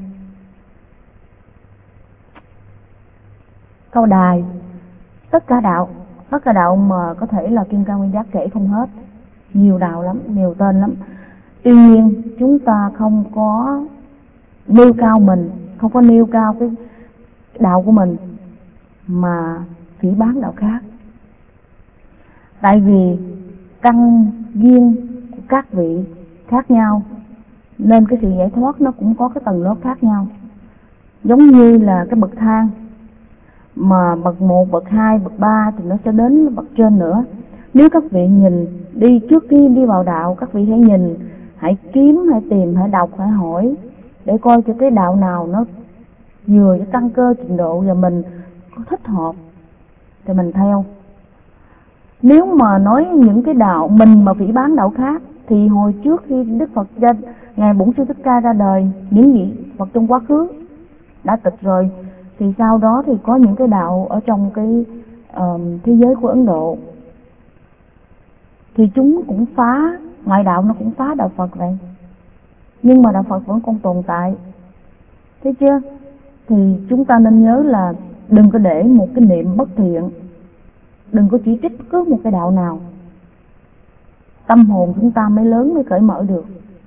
Cao Đài, tất cả đạo mà có thể là Kim Cang Nguyên Giác kể không hết, nhiều đạo lắm, nhiều tên lắm. Tuy nhiên chúng ta không có nêu cao mình, không có nêu cao cái đạo của mình mà phỉ báng đạo khác. Tại vì căn duyên của các vị khác nhau, nên cái sự giải thoát nó cũng có cái tầng lớp khác nhau. Giống như là cái bậc thang, mà bậc 1, bậc 2, bậc 3 thì nó sẽ đến bậc trên nữa. Nếu các vị nhìn đi, trước khi đi vào đạo, các vị hãy nhìn, hãy kiếm, hãy tìm, hãy đọc, hãy hỏi, để coi cho cái đạo nào nó vừa với căn cơ trình độ và mình có thích hợp thì mình theo. Nếu mà nói những cái đạo mình mà phỉ báng đạo khác, thì hồi trước khi Đức Phật Ngài Bổn Sư Thích Ca ra đời, những vị Phật trong quá khứ đã tịch rồi, thì sau đó thì có những cái đạo ở trong cái thế giới của Ấn Độ, thì chúng cũng phá, ngoại đạo nó cũng phá đạo Phật vậy, nhưng mà đạo Phật vẫn còn tồn tại, thấy chưa? Thì chúng ta nên nhớ là đừng có để một cái niệm bất thiện, đừng có chỉ trích cứ một cái đạo nào, tâm hồn chúng ta mới lớn, mới cởi mở được.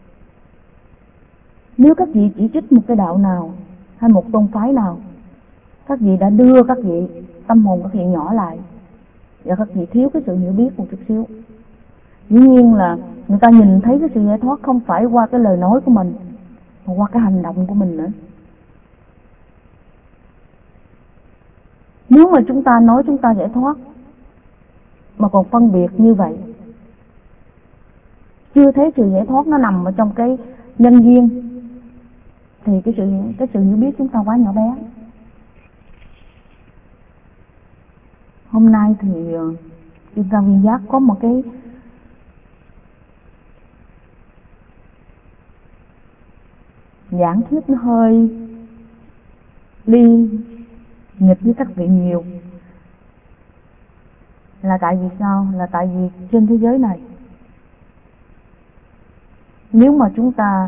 Nếu các vị chỉ trích một cái đạo nào hay một tôn phái nào, các vị đã đưa các vị tâm hồn các vị nhỏ lại, và các vị thiếu cái sự hiểu biết một chút xíu. Dĩ nhiên là người ta nhìn thấy cái sự giải thoát không phải qua cái lời nói của mình, mà qua cái hành động của mình nữa. Nếu mà chúng ta nói chúng ta giải thoát mà còn phân biệt như vậy, chưa thấy sự giải thoát nó nằm ở trong cái nhân duyên, thì cái sự hiểu biết chúng ta quá nhỏ bé. Hôm nay thì Kim Cang Viên Giác có một cái giảng thuyết nó hơi ly nghịch với các vị nhiều. Là tại vì sao? Là tại vì trên thế giới này, nếu mà chúng ta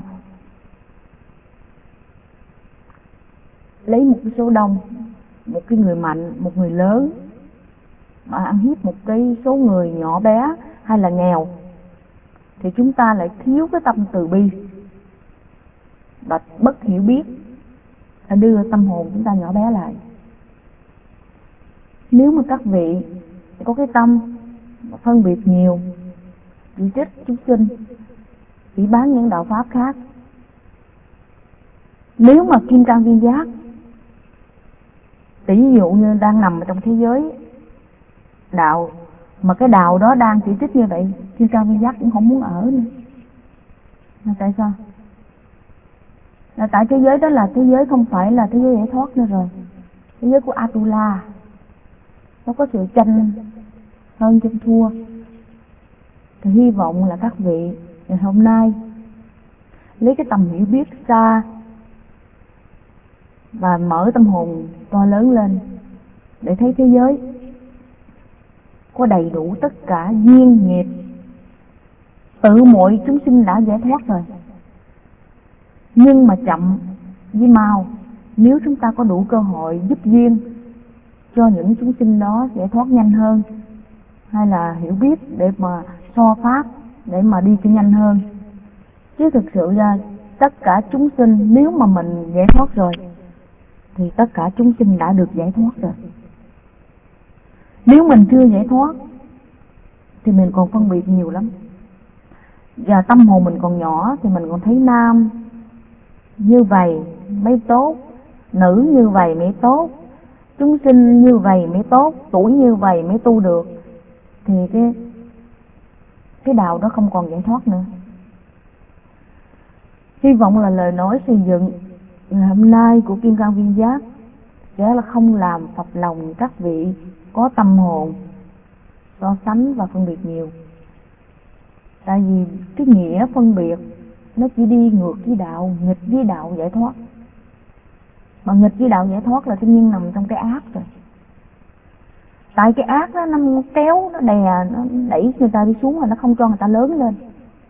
lấy một cái số đông, một cái người mạnh, một người lớn mà ăn hiếp một cái số người nhỏ bé hay là nghèo, thì chúng ta lại thiếu cái tâm từ bi và bất hiểu biết đã đưa tâm hồn chúng ta nhỏ bé lại. Nếu mà các vị có cái tâm phân biệt nhiều, chỉ trích chúng sinh, phỉ báng những đạo pháp khác, nếu mà Kim Cang Viên Giác tỷ dụ như đang nằm ở trong thế giới đạo, mà cái đạo đó đang chỉ trích như vậy, Kim Cang Viên Giác cũng không muốn ở nữa. Là tại sao? Là tại thế giới đó là thế giới không phải là thế giới giải thoát nữa rồi, thế giới của Atula, nó có sự tranh hơn tranh thua. Thì hy vọng là các vị ngày hôm nay lấy cái tầm hiểu biết xa và mở tâm hồn to lớn lên, để thấy thế giới có đầy đủ tất cả duyên nghiệp, tự mọi chúng sinh đã giải thoát rồi. Nhưng mà chậm với mau, nếu chúng ta có đủ cơ hội giúp duyên cho những chúng sinh đó giải thoát nhanh hơn, hay là hiểu biết để mà so pháp, để mà đi cho nhanh hơn. Chứ thực sự ra tất cả chúng sinh, nếu mà mình giải thoát rồi thì tất cả chúng sinh đã được giải thoát rồi. Nếu mình chưa giải thoát thì mình còn phân biệt nhiều lắm, và tâm hồn mình còn nhỏ thì mình còn thấy nam như vậy mới tốt, nữ như vậy mới tốt, chúng sinh như vậy mới tốt, tuổi như vậy mới tu được, thì cái đạo đó không còn giải thoát nữa. Hy vọng là lời nói xây dựng Ngày hôm nay của Kim Cang Viên Giác sẽ là không làm phập lòng các vị có tâm hồn so sánh và phân biệt nhiều. Tại vì cái nghĩa phân biệt nó chỉ đi ngược với đạo, nghịch với đạo giải thoát. Mà nghịch với đạo giải thoát là tất nhiên nằm trong cái ác rồi. Tại cái ác đó, nó kéo, nó đè, nó đẩy người ta đi xuống, mà nó không cho người ta lớn lên.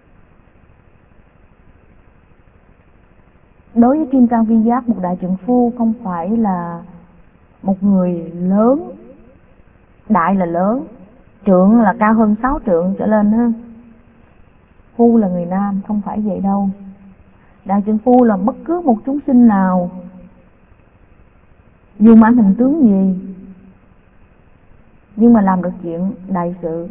Đối với Kim Cang Viên Giác, một đại trượng phu không phải là một người lớn. Đại là lớn, trượng là cao hơn 6 trượng trở lên ha. Phu là người nam, không phải vậy đâu. Đại trượng phu là bất cứ một chúng sinh nào, dù mang hình tướng gì, nhưng mà làm được chuyện đại sự,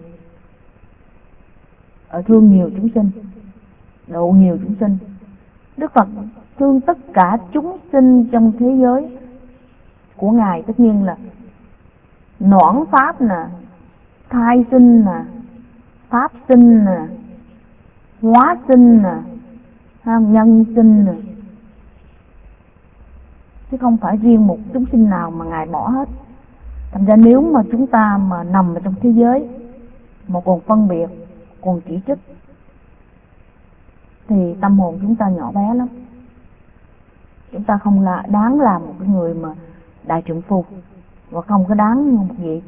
thương nhiều chúng sinh, độ nhiều chúng sinh. Đức Phật thương tất cả chúng sinh trong thế giới của Ngài, tất nhiên là noãn pháp nè, thai sinh nè, pháp sinh nè, hóa sinh nè, nhân sinh nè, chứ không phải riêng một chúng sinh nào mà Ngài bỏ hết. Thành ra nếu mà chúng ta mà nằm ở trong thế giới mà còn phân biệt, còn chỉ trích, thì tâm hồn chúng ta nhỏ bé lắm. Chúng ta không là đáng làm một cái người mà đại trượng phu, và không có đáng như một vị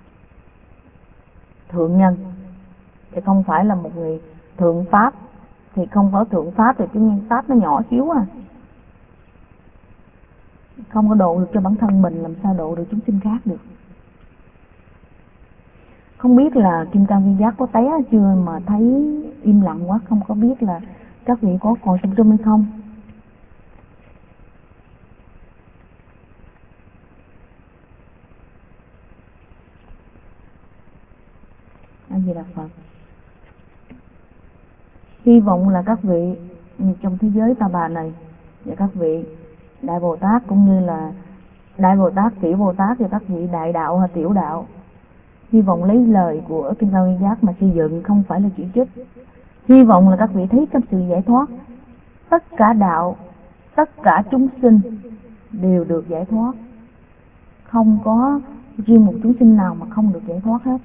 thượng nhân, thì không phải là một người thượng pháp. Thì không có thượng pháp thì cái nhân pháp nó nhỏ xíu à, không có độ được cho bản thân mình, làm sao độ được chúng sinh khác được. Không biết là Kim Cang Viên Giác có té chưa mà thấy im lặng quá, không có biết là các vị có còn trong trung hay không. A Di Đà Phật. Hy vọng là các vị trong thế giới ta bà này và các vị Đại Bồ Tát, cũng như là Đại Bồ Tát, Tiểu Bồ Tát và các vị Đại Đạo hay Tiểu Đạo, hy vọng lấy lời của Kim Cang Viên Giác mà xây dựng, không phải là chỉ trích. Hy vọng là các vị thấy cái sự giải thoát. Tất cả đạo, tất cả chúng sinh đều được giải thoát. Không có riêng một chúng sinh nào mà không được giải thoát hết.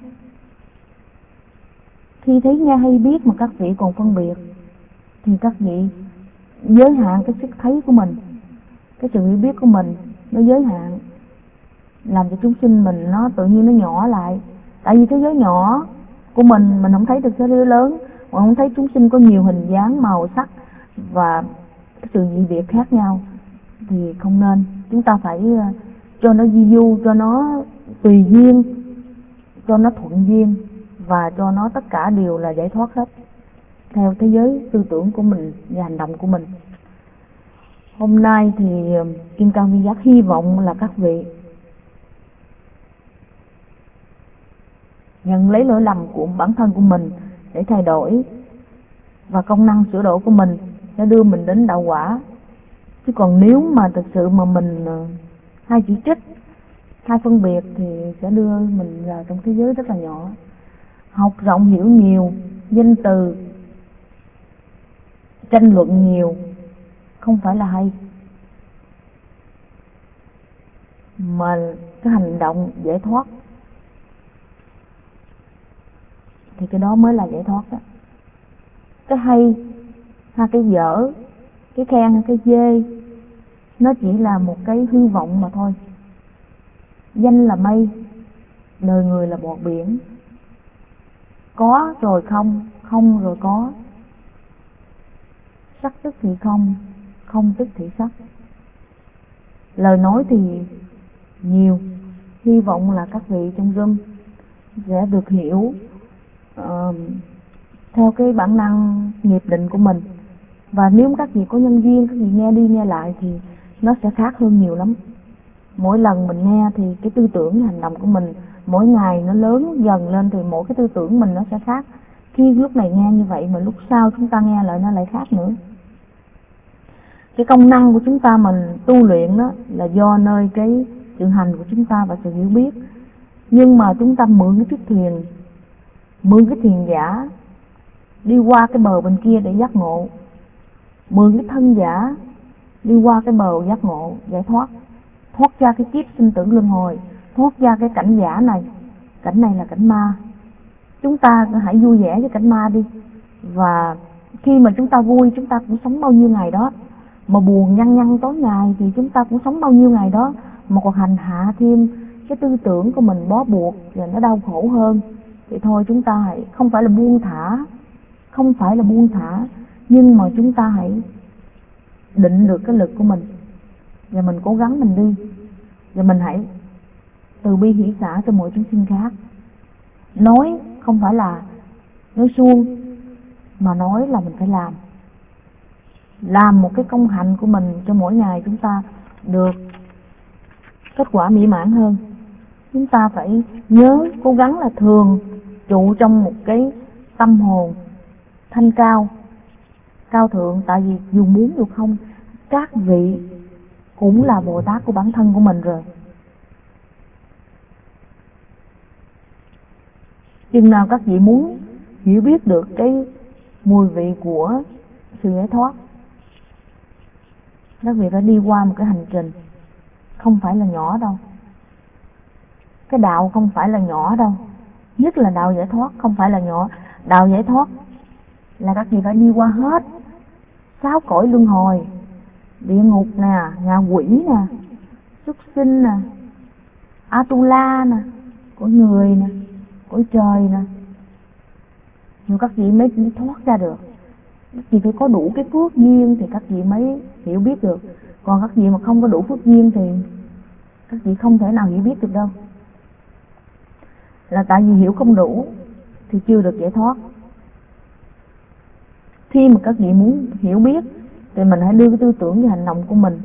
Khi thấy nghe hay biết mà các vị còn phân biệt, thì các vị giới hạn cái sức thấy của mình, cái sự hiểu biết của mình nó giới hạn, làm cho chúng sinh mình nó tự nhiên nó nhỏ lại. Tại vì thế giới nhỏ của mình không thấy được thế giới lớn, mà không thấy chúng sinh có nhiều hình dáng, màu sắc và cái sự dị biệt khác nhau, thì không nên. Chúng ta phải cho nó di du, cho nó tùy duyên, cho nó thuận duyên, và cho nó tất cả đều là giải thoát hết, theo thế giới tư tưởng của mình và hành động của mình. Hôm nay thì Kim Cang Viên Giác hy vọng là các vị nhận lấy lỗi lầm của bản thân của mình để thay đổi, và công năng sửa đổi của mình sẽ đưa mình đến đạo quả. Chứ còn nếu mà thực sự mà mình hay chỉ trích, hay phân biệt, thì sẽ đưa mình vào trong thế giới rất là nhỏ. Học rộng hiểu nhiều, danh từ tranh luận nhiều không phải là hay, mà cái hành động giải thoát thì cái đó mới là giải thoát đó. Cái hay hay cái dở, cái khen hay cái chê, nó chỉ là một cái hư vọng mà thôi. Danh là mây, đời người là bọt biển. Có rồi không, không rồi có. Sắc tức thì không, không tức thì sắc. Lời nói thì nhiều. Hy vọng là các vị trong room sẽ được hiểu theo cái bản năng nghiệp định của mình. Và nếu các vị có nhân duyên, các vị nghe đi nghe lại thì nó sẽ khác hơn nhiều lắm. Mỗi lần mình nghe thì cái tư tưởng, hành động của mình mỗi ngày nó lớn dần lên, thì mỗi cái tư tưởng mình nó sẽ khác. Khi lúc này nghe như vậy mà lúc sau chúng ta nghe lại nó lại khác nữa. Cái công năng của chúng ta mình tu luyện đó là do nơi cái sự hành của chúng ta và sự hiểu biết. Nhưng mà chúng ta mượn cái chiếc thuyền, mượn cái thuyền giả đi qua cái bờ bên kia để giác ngộ, mượn cái thân giả đi qua cái bờ giác ngộ, giải thoát, thoát ra cái kiếp sinh tử luân hồi, thoát ra cái cảnh giả này. Cảnh này là cảnh ma. Chúng ta hãy vui vẻ với cảnh ma đi. Và khi mà chúng ta vui, chúng ta cũng sống bao nhiêu ngày đó. Mà buồn nhăn nhăn tối ngày thì chúng ta cũng sống bao nhiêu ngày đó. Mà còn hành hạ thêm cái tư tưởng của mình bó buộc và nó đau khổ hơn. Thì thôi chúng ta hãy, không phải là buông thả, không phải là buông thả, nhưng mà chúng ta hãy định được cái lực của mình và mình cố gắng mình đi. Và mình hãy từ bi hỷ xả cho mọi chúng sinh khác. Nói không phải là nói suông, mà nói là mình phải làm một cái công hạnh của mình cho mỗi ngày chúng ta được kết quả mỹ mãn hơn. Chúng ta phải nhớ cố gắng là thường trụ trong một cái tâm hồn thanh cao, cao thượng. Tại vì dù muốn dù không, các vị cũng là Bồ Tát của bản thân của mình rồi. Chừng nào các vị muốn hiểu biết được cái mùi vị của sự giải thoát, các vị phải đi qua một cái hành trình không phải là nhỏ đâu. Cái đạo không phải là nhỏ đâu, nhất là đạo giải thoát không phải là nhỏ. Đạo giải thoát là các vị phải đi qua hết 6 cõi luân hồi, địa ngục nè, ngạ quỷ nè, súc sinh nè, Atula nè, cõi người nè, cõi trời nè. Nhưng các vị mới thoát ra được. Các vị phải có đủ cái phước duyên thì các vị mới hiểu biết được. Còn các vị mà không có đủ phước duyên thì các vị không thể nào hiểu biết được đâu. Là tại vì hiểu không đủ thì chưa được giải thoát. Khi mà các vị muốn hiểu biết thì mình hãy đưa cái tư tưởng và hành động của mình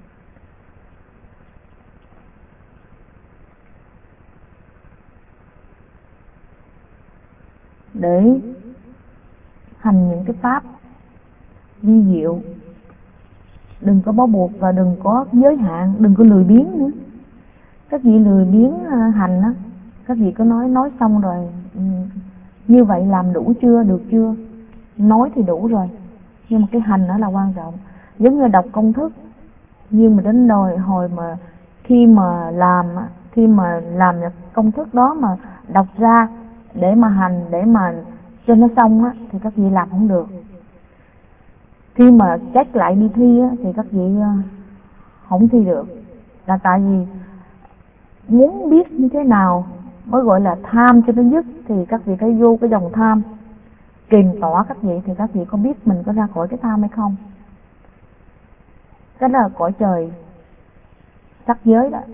để hành những cái pháp vi diệu. Đừng có bó buộc và đừng có giới hạn, đừng có lười biếng nữa. Các vị lười biếng hành á, các vị có nói xong rồi, như vậy làm đủ chưa, được chưa? Nói thì đủ rồi, nhưng mà cái hành đó là quan trọng. Giống như đọc công thức, nhưng mà đến hồi mà khi mà làm công thức đó mà đọc ra để mà hành, để mà cho nó xong á, thì các vị làm không được. Khi mà check lại đi thi á, thì các vị không thi được. Là tại vì muốn biết như thế nào mới gọi là tham cho nó dứt, thì các vị phải vô cái dòng tham kiềm tỏa các vị, thì các vị có biết mình có ra khỏi cái tham hay không. Cái đó là cõi trời sắc giới đó.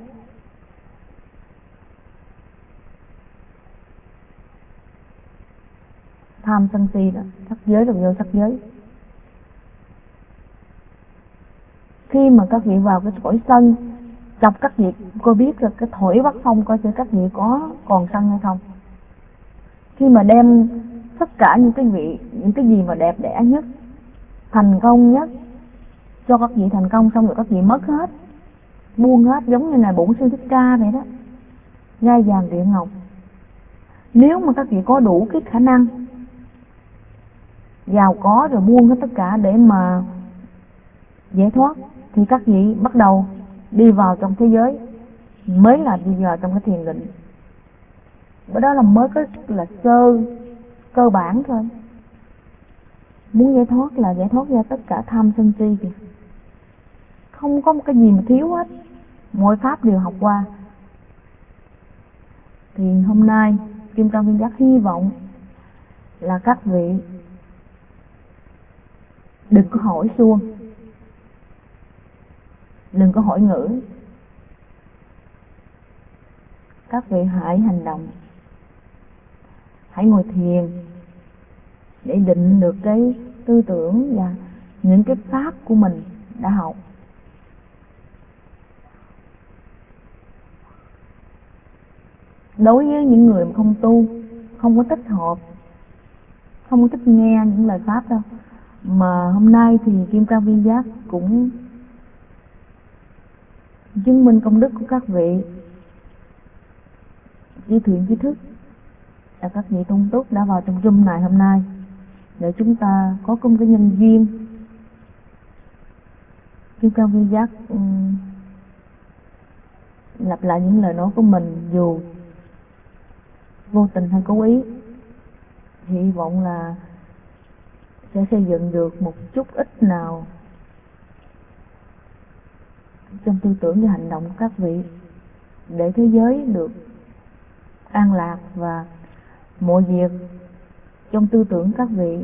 Tham sân si đó, sắc giới là vô sắc giới. Khi mà các vị vào cái cõi sân, chọc các vị coi biết là cái thổi bắt phong coi thử các vị có còn sân hay không. Khi mà đem tất cả những cái gì mà đẹp đẽ nhất, thành công nhất cho các vị thành công, xong rồi các vị mất hết, buông hết, giống như là Bổn Sư Thích Ca vậy đó, ngai vàng địa ngọc. Nếu mà các vị có đủ cái khả năng giàu có rồi buông hết tất cả để mà giải thoát, thì các vị bắt đầu đi vào trong thế giới, mới là đi vào trong cái thiền định. Bởi đó là mới có là cơ bản thôi. Muốn giải thoát là giải thoát ra tất cả tham sân si kìa. Không có một cái gì mà thiếu hết, mọi pháp đều học qua. Thì hôm nay Kim Cang Viên Giác hy vọng là các vị đừng có hỏi suông, đừng có hỏi ngữ. Các vị hãy hành động, hãy ngồi thiền để định được cái tư tưởng và những cái pháp của mình đã học. Đối với những người mà không tu, không có thích hợp, không có thích nghe những lời pháp đâu, mà hôm nay thì Kim Cang Viên Giác cũng chứng minh công đức của các vị chư thiện trí thức là các vị tôn túc đã vào trong room này hôm nay, để chúng ta có công cái nhân duyên Kim Cang Viên Giác lặp lại những lời nói của mình dù vô tình hay cố ý, hy vọng là sẽ xây dựng được một chút ít nào trong tư tưởng và hành động của các vị, để thế giới được an lạc và mọi việc trong tư tưởng các vị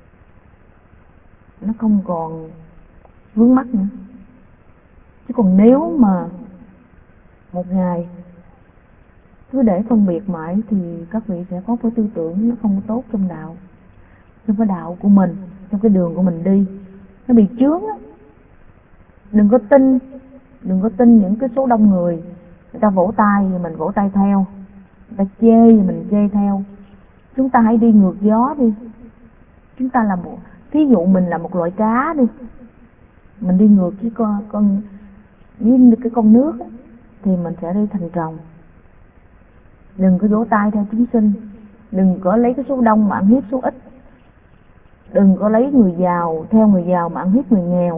nó không còn vướng mắc nữa. Chứ còn nếu mà một ngày cứ để phân biệt mãi thì các vị sẽ có cái tư tưởng nó không tốt trong đạo, trong cái đạo của mình, trong cái đường của mình đi, nó bị chướng á. Đừng có tin những cái số đông người ta vỗ tay thì mình vỗ tay theo, người ta chê thì mình chê theo. Chúng ta hãy đi ngược gió đi. Chúng ta là một, thí dụ mình là một loại cá đi, mình đi ngược với với cái con nước á, thì mình sẽ đi thành rồng. Đừng có vỗ tay theo chúng sinh, đừng có lấy cái số đông mà ăn hiếp số ít, đừng có lấy người giàu theo người giàu mà ăn hiếp người nghèo,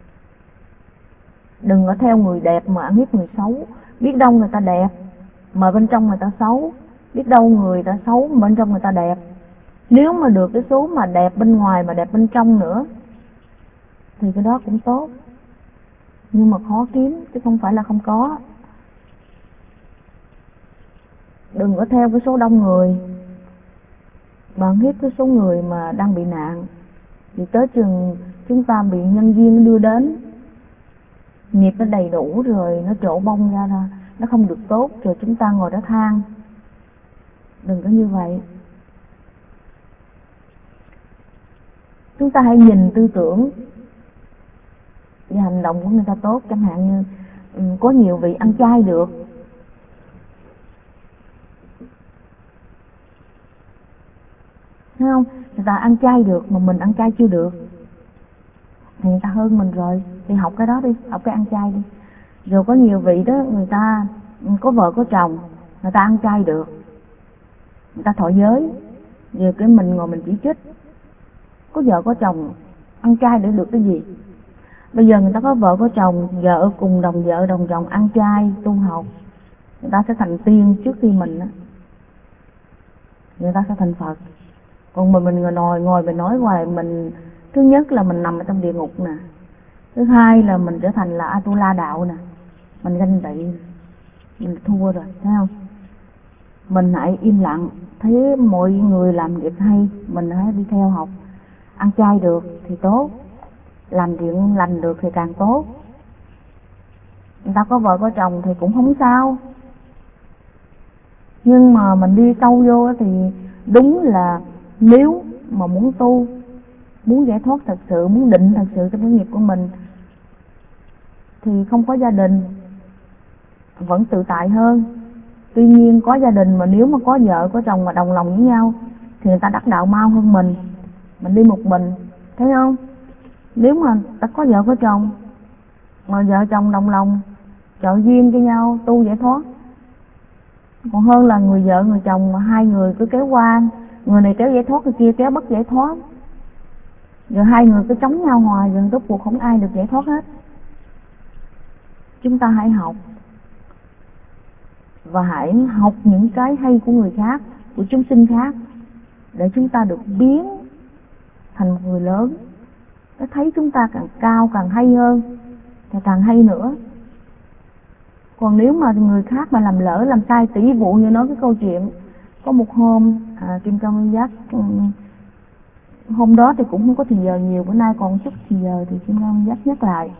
đừng có theo người đẹp mà ăn hiếp người xấu. Biết đâu người ta đẹp mà bên trong người ta xấu, biết đâu người ta xấu mà bên trong người ta đẹp. Nếu mà được cái số mà đẹp bên ngoài mà đẹp bên trong nữa thì cái đó cũng tốt, nhưng mà khó kiếm chứ không phải là không có. Đừng có theo cái số đông người mà ăn hiếp cái số người mà đang bị nạn, thì tới chừng chúng ta bị nhân duyên đưa đến, nghiệp nó đầy đủ rồi, nó trổ bông ra, nó không được tốt, rồi chúng ta ngồi đó than. Đừng có như vậy. Chúng ta hãy nhìn tư tưởng và hành động của người ta tốt. Chẳng hạn như có nhiều vị ăn chay được, thấy không? Người ta ăn chay được mà mình ăn chay chưa được thì người ta hơn mình rồi, thì học cái đó đi, học cái ăn chay đi. Rồi có nhiều vị đó, người ta có vợ có chồng, người ta ăn chay được, người ta thọ giới, rồi cái mình ngồi mình chỉ trích. Có vợ có chồng ăn chay để được cái gì? Bây giờ người ta có vợ có chồng, vợ cùng đồng vợ đồng chồng ăn chay tu học, người ta sẽ thành tiên trước khi mình á, người ta sẽ thành Phật. Còn mình ngồi mình nói hoài, mình thứ nhất là mình nằm ở trong địa ngục nè, thứ hai là mình trở thành là Atula đạo nè, mình ganh tị, mình thua rồi, thấy không? Mình hãy im lặng, thấy mọi người làm việc hay, mình hãy đi theo học. Ăn chay được thì tốt, làm chuyện lành được thì càng tốt. Người ta có vợ có chồng thì cũng không sao, nhưng mà mình đi sâu vô thì đúng là nếu mà muốn tu, muốn giải thoát thật sự, muốn định thật sự trong cái nghiệp của mình thì không có gia đình vẫn tự tại hơn. Tuy nhiên có gia đình mà nếu mà có vợ có chồng mà đồng lòng với nhau thì người ta đắc đạo mau hơn mình đi một mình, thấy không? Nếu mà ta có vợ có chồng mà vợ chồng đồng lòng trợ duyên cho nhau tu giải thoát, còn hơn là người vợ người chồng mà hai người cứ kéo qua, người này kéo giải thoát, người kia kéo bất giải thoát, rồi hai người cứ chống nhau hoài, rồi rốt cuộc không ai được giải thoát hết. Chúng ta hãy học, và hãy học những cái hay của người khác, của chúng sinh khác, để chúng ta được biến thành một người lớn. Nó thấy chúng ta càng cao càng hay hơn thì càng hay nữa. Còn nếu mà người khác mà làm lỡ làm sai tỷ vụ, như nói cái câu chuyện có một hôm Kim Cang Viên Giác, hôm đó thì cũng không có thì giờ nhiều, bữa nay còn chút thì giờ thì Kim Cang Viên Giác nhắc lại.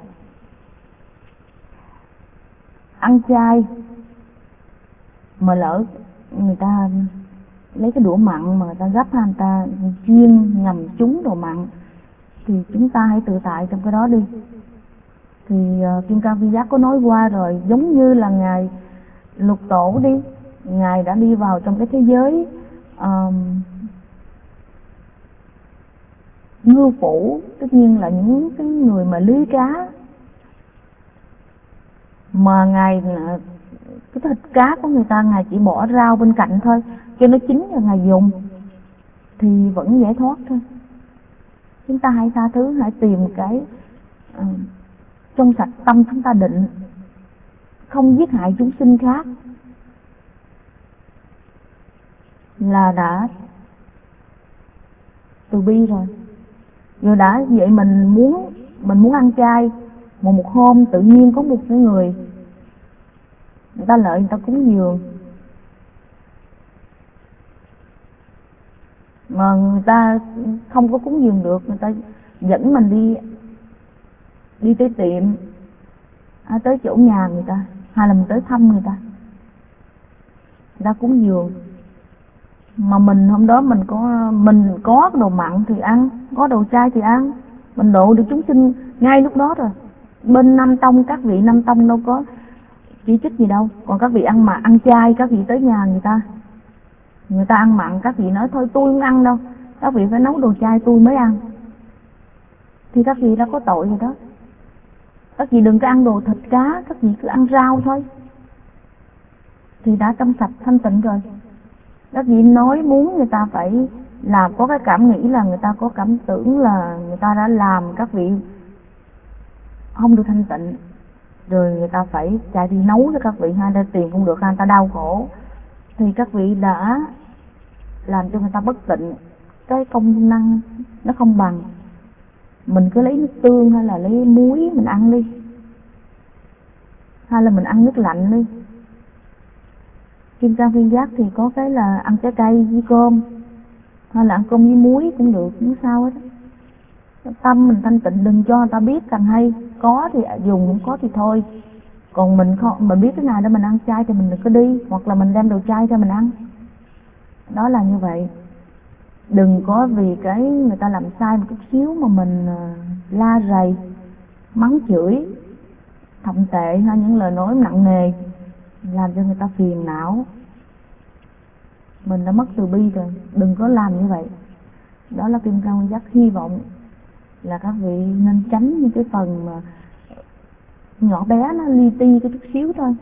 Ăn chay mà lỡ người ta lấy cái đũa mặn mà người ta gấp, người ta chiên nhằm trúng đồ mặn, thì chúng ta hãy tự tại trong cái đó đi. Thì Kim Cang Viên Giác có nói qua rồi, giống như là Ngài Lục Tổ đi, Ngài đã đi vào trong cái thế giới ngư phủ, tất nhiên là những cái người mà lưới cá, mà Ngài cái thịt cá của người ta Ngài chỉ bỏ rau bên cạnh thôi, cho nó chín rồi Ngài dùng thì vẫn giải thoát thôi. Chúng ta hãy tha thứ, hãy tìm cái trong sạch, tâm chúng ta định, không giết hại chúng sinh khác, là đã từ bi rồi. Rồi đã vậy mình muốn ăn chay, một hôm tự nhiên có một cái người ta lợi, người ta cúng dường, mà người ta không có cúng dường được, người ta dẫn mình đi tới tiệm, tới chỗ nhà người ta, hay là mình tới thăm người ta cúng dường. Mà mình hôm đó mình có đồ mặn thì ăn, có đồ chay thì ăn, mình độ được chúng sinh ngay lúc đó rồi. Bên Nam Tông, các vị Nam Tông đâu có chỉ trích gì đâu. Còn các vị ăn chay, các vị tới nhà người ta ăn mặn, các vị nói thôi tôi không ăn đâu, các vị phải nấu đồ chay tôi mới ăn, thì các vị đã có tội rồi đó. Các vị đừng có ăn đồ thịt cá, các vị cứ ăn rau thôi, thì đã trong sạch thanh tịnh rồi. Các vị nói muốn người ta phải làm, có cái cảm nghĩ là người ta có cảm tưởng là người ta đã làm các vị không được thanh tịnh, rồi người ta phải chạy đi nấu cho các vị, hay ra tiền không được, hay người ta đau khổ, thì các vị đã làm cho người ta bất tịnh. Cái công năng nó không bằng. Mình cứ lấy nước tương hay là lấy muối mình ăn đi, hay là mình ăn nước lạnh đi. Kim Cang Viên Giác thì có cái là ăn trái cây với cơm, hay là ăn cơm với muối cũng được, không sao hết. Tâm mình thanh tịnh, đừng cho người ta biết càng hay. Có thì dùng, không có thì thôi. Còn mình biết cái ngày đó mình ăn chay thì mình đừng có đi, hoặc là mình đem đồ chay cho mình ăn. Đó là như vậy. Đừng có vì cái người ta làm sai một chút xíu mà mình la rầy, mắng chửi, thậm tệ, hay những lời nói nặng nề làm cho người ta phiền não. Mình đã mất từ bi rồi, đừng có làm như vậy. Đó là Kim Cang Viên Giác hy vọng là các vị nên tránh những cái phần mà nhỏ bé, nó li ti cái chút xíu thôi.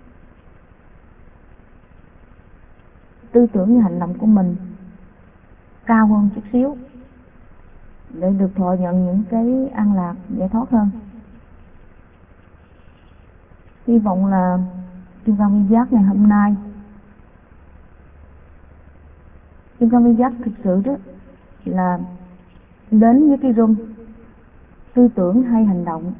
Tư tưởng và hành động của mình cao hơn chút xíu để được thọ nhận những cái an lạc, giải thoát hơn. Hy vọng là Kim Cang Viên Giác ngày hôm nay, Kim Cang Viên Giác thực sự đó là đến với cái room tư tưởng hay hành động,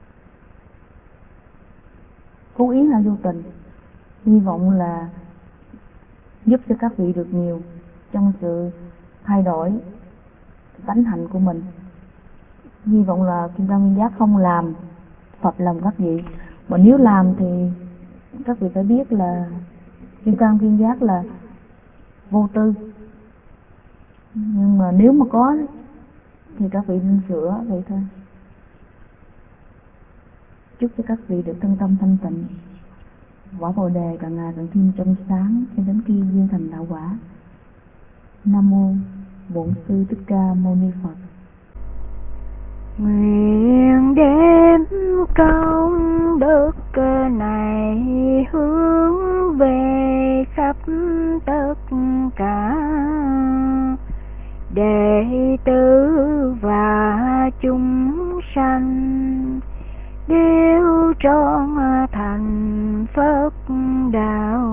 cố ý hay vô tình, hy vọng là giúp cho các vị được nhiều trong sự thay đổi tánh hạnh của mình. Hy vọng là Kim Cang Viên Giác không làm phật lòng các vị, mà nếu làm thì các vị phải biết là Kim Cang Viên Giác là vô tư. Nhưng mà nếu mà có thì các vị nên sửa vậy thôi. Chúc cho các vị được thân tâm thanh tịnh, quả Bồ đề càng ngày càng thêm trong sáng cho đến khi viên thành đạo quả. Nam mô Bổn Sư Thích Ca Mâu Ni Phật. Nguyện đem công đức này hướng về khắp tất cả đệ tử và chúng sanh, đều trọn thành Phật đạo.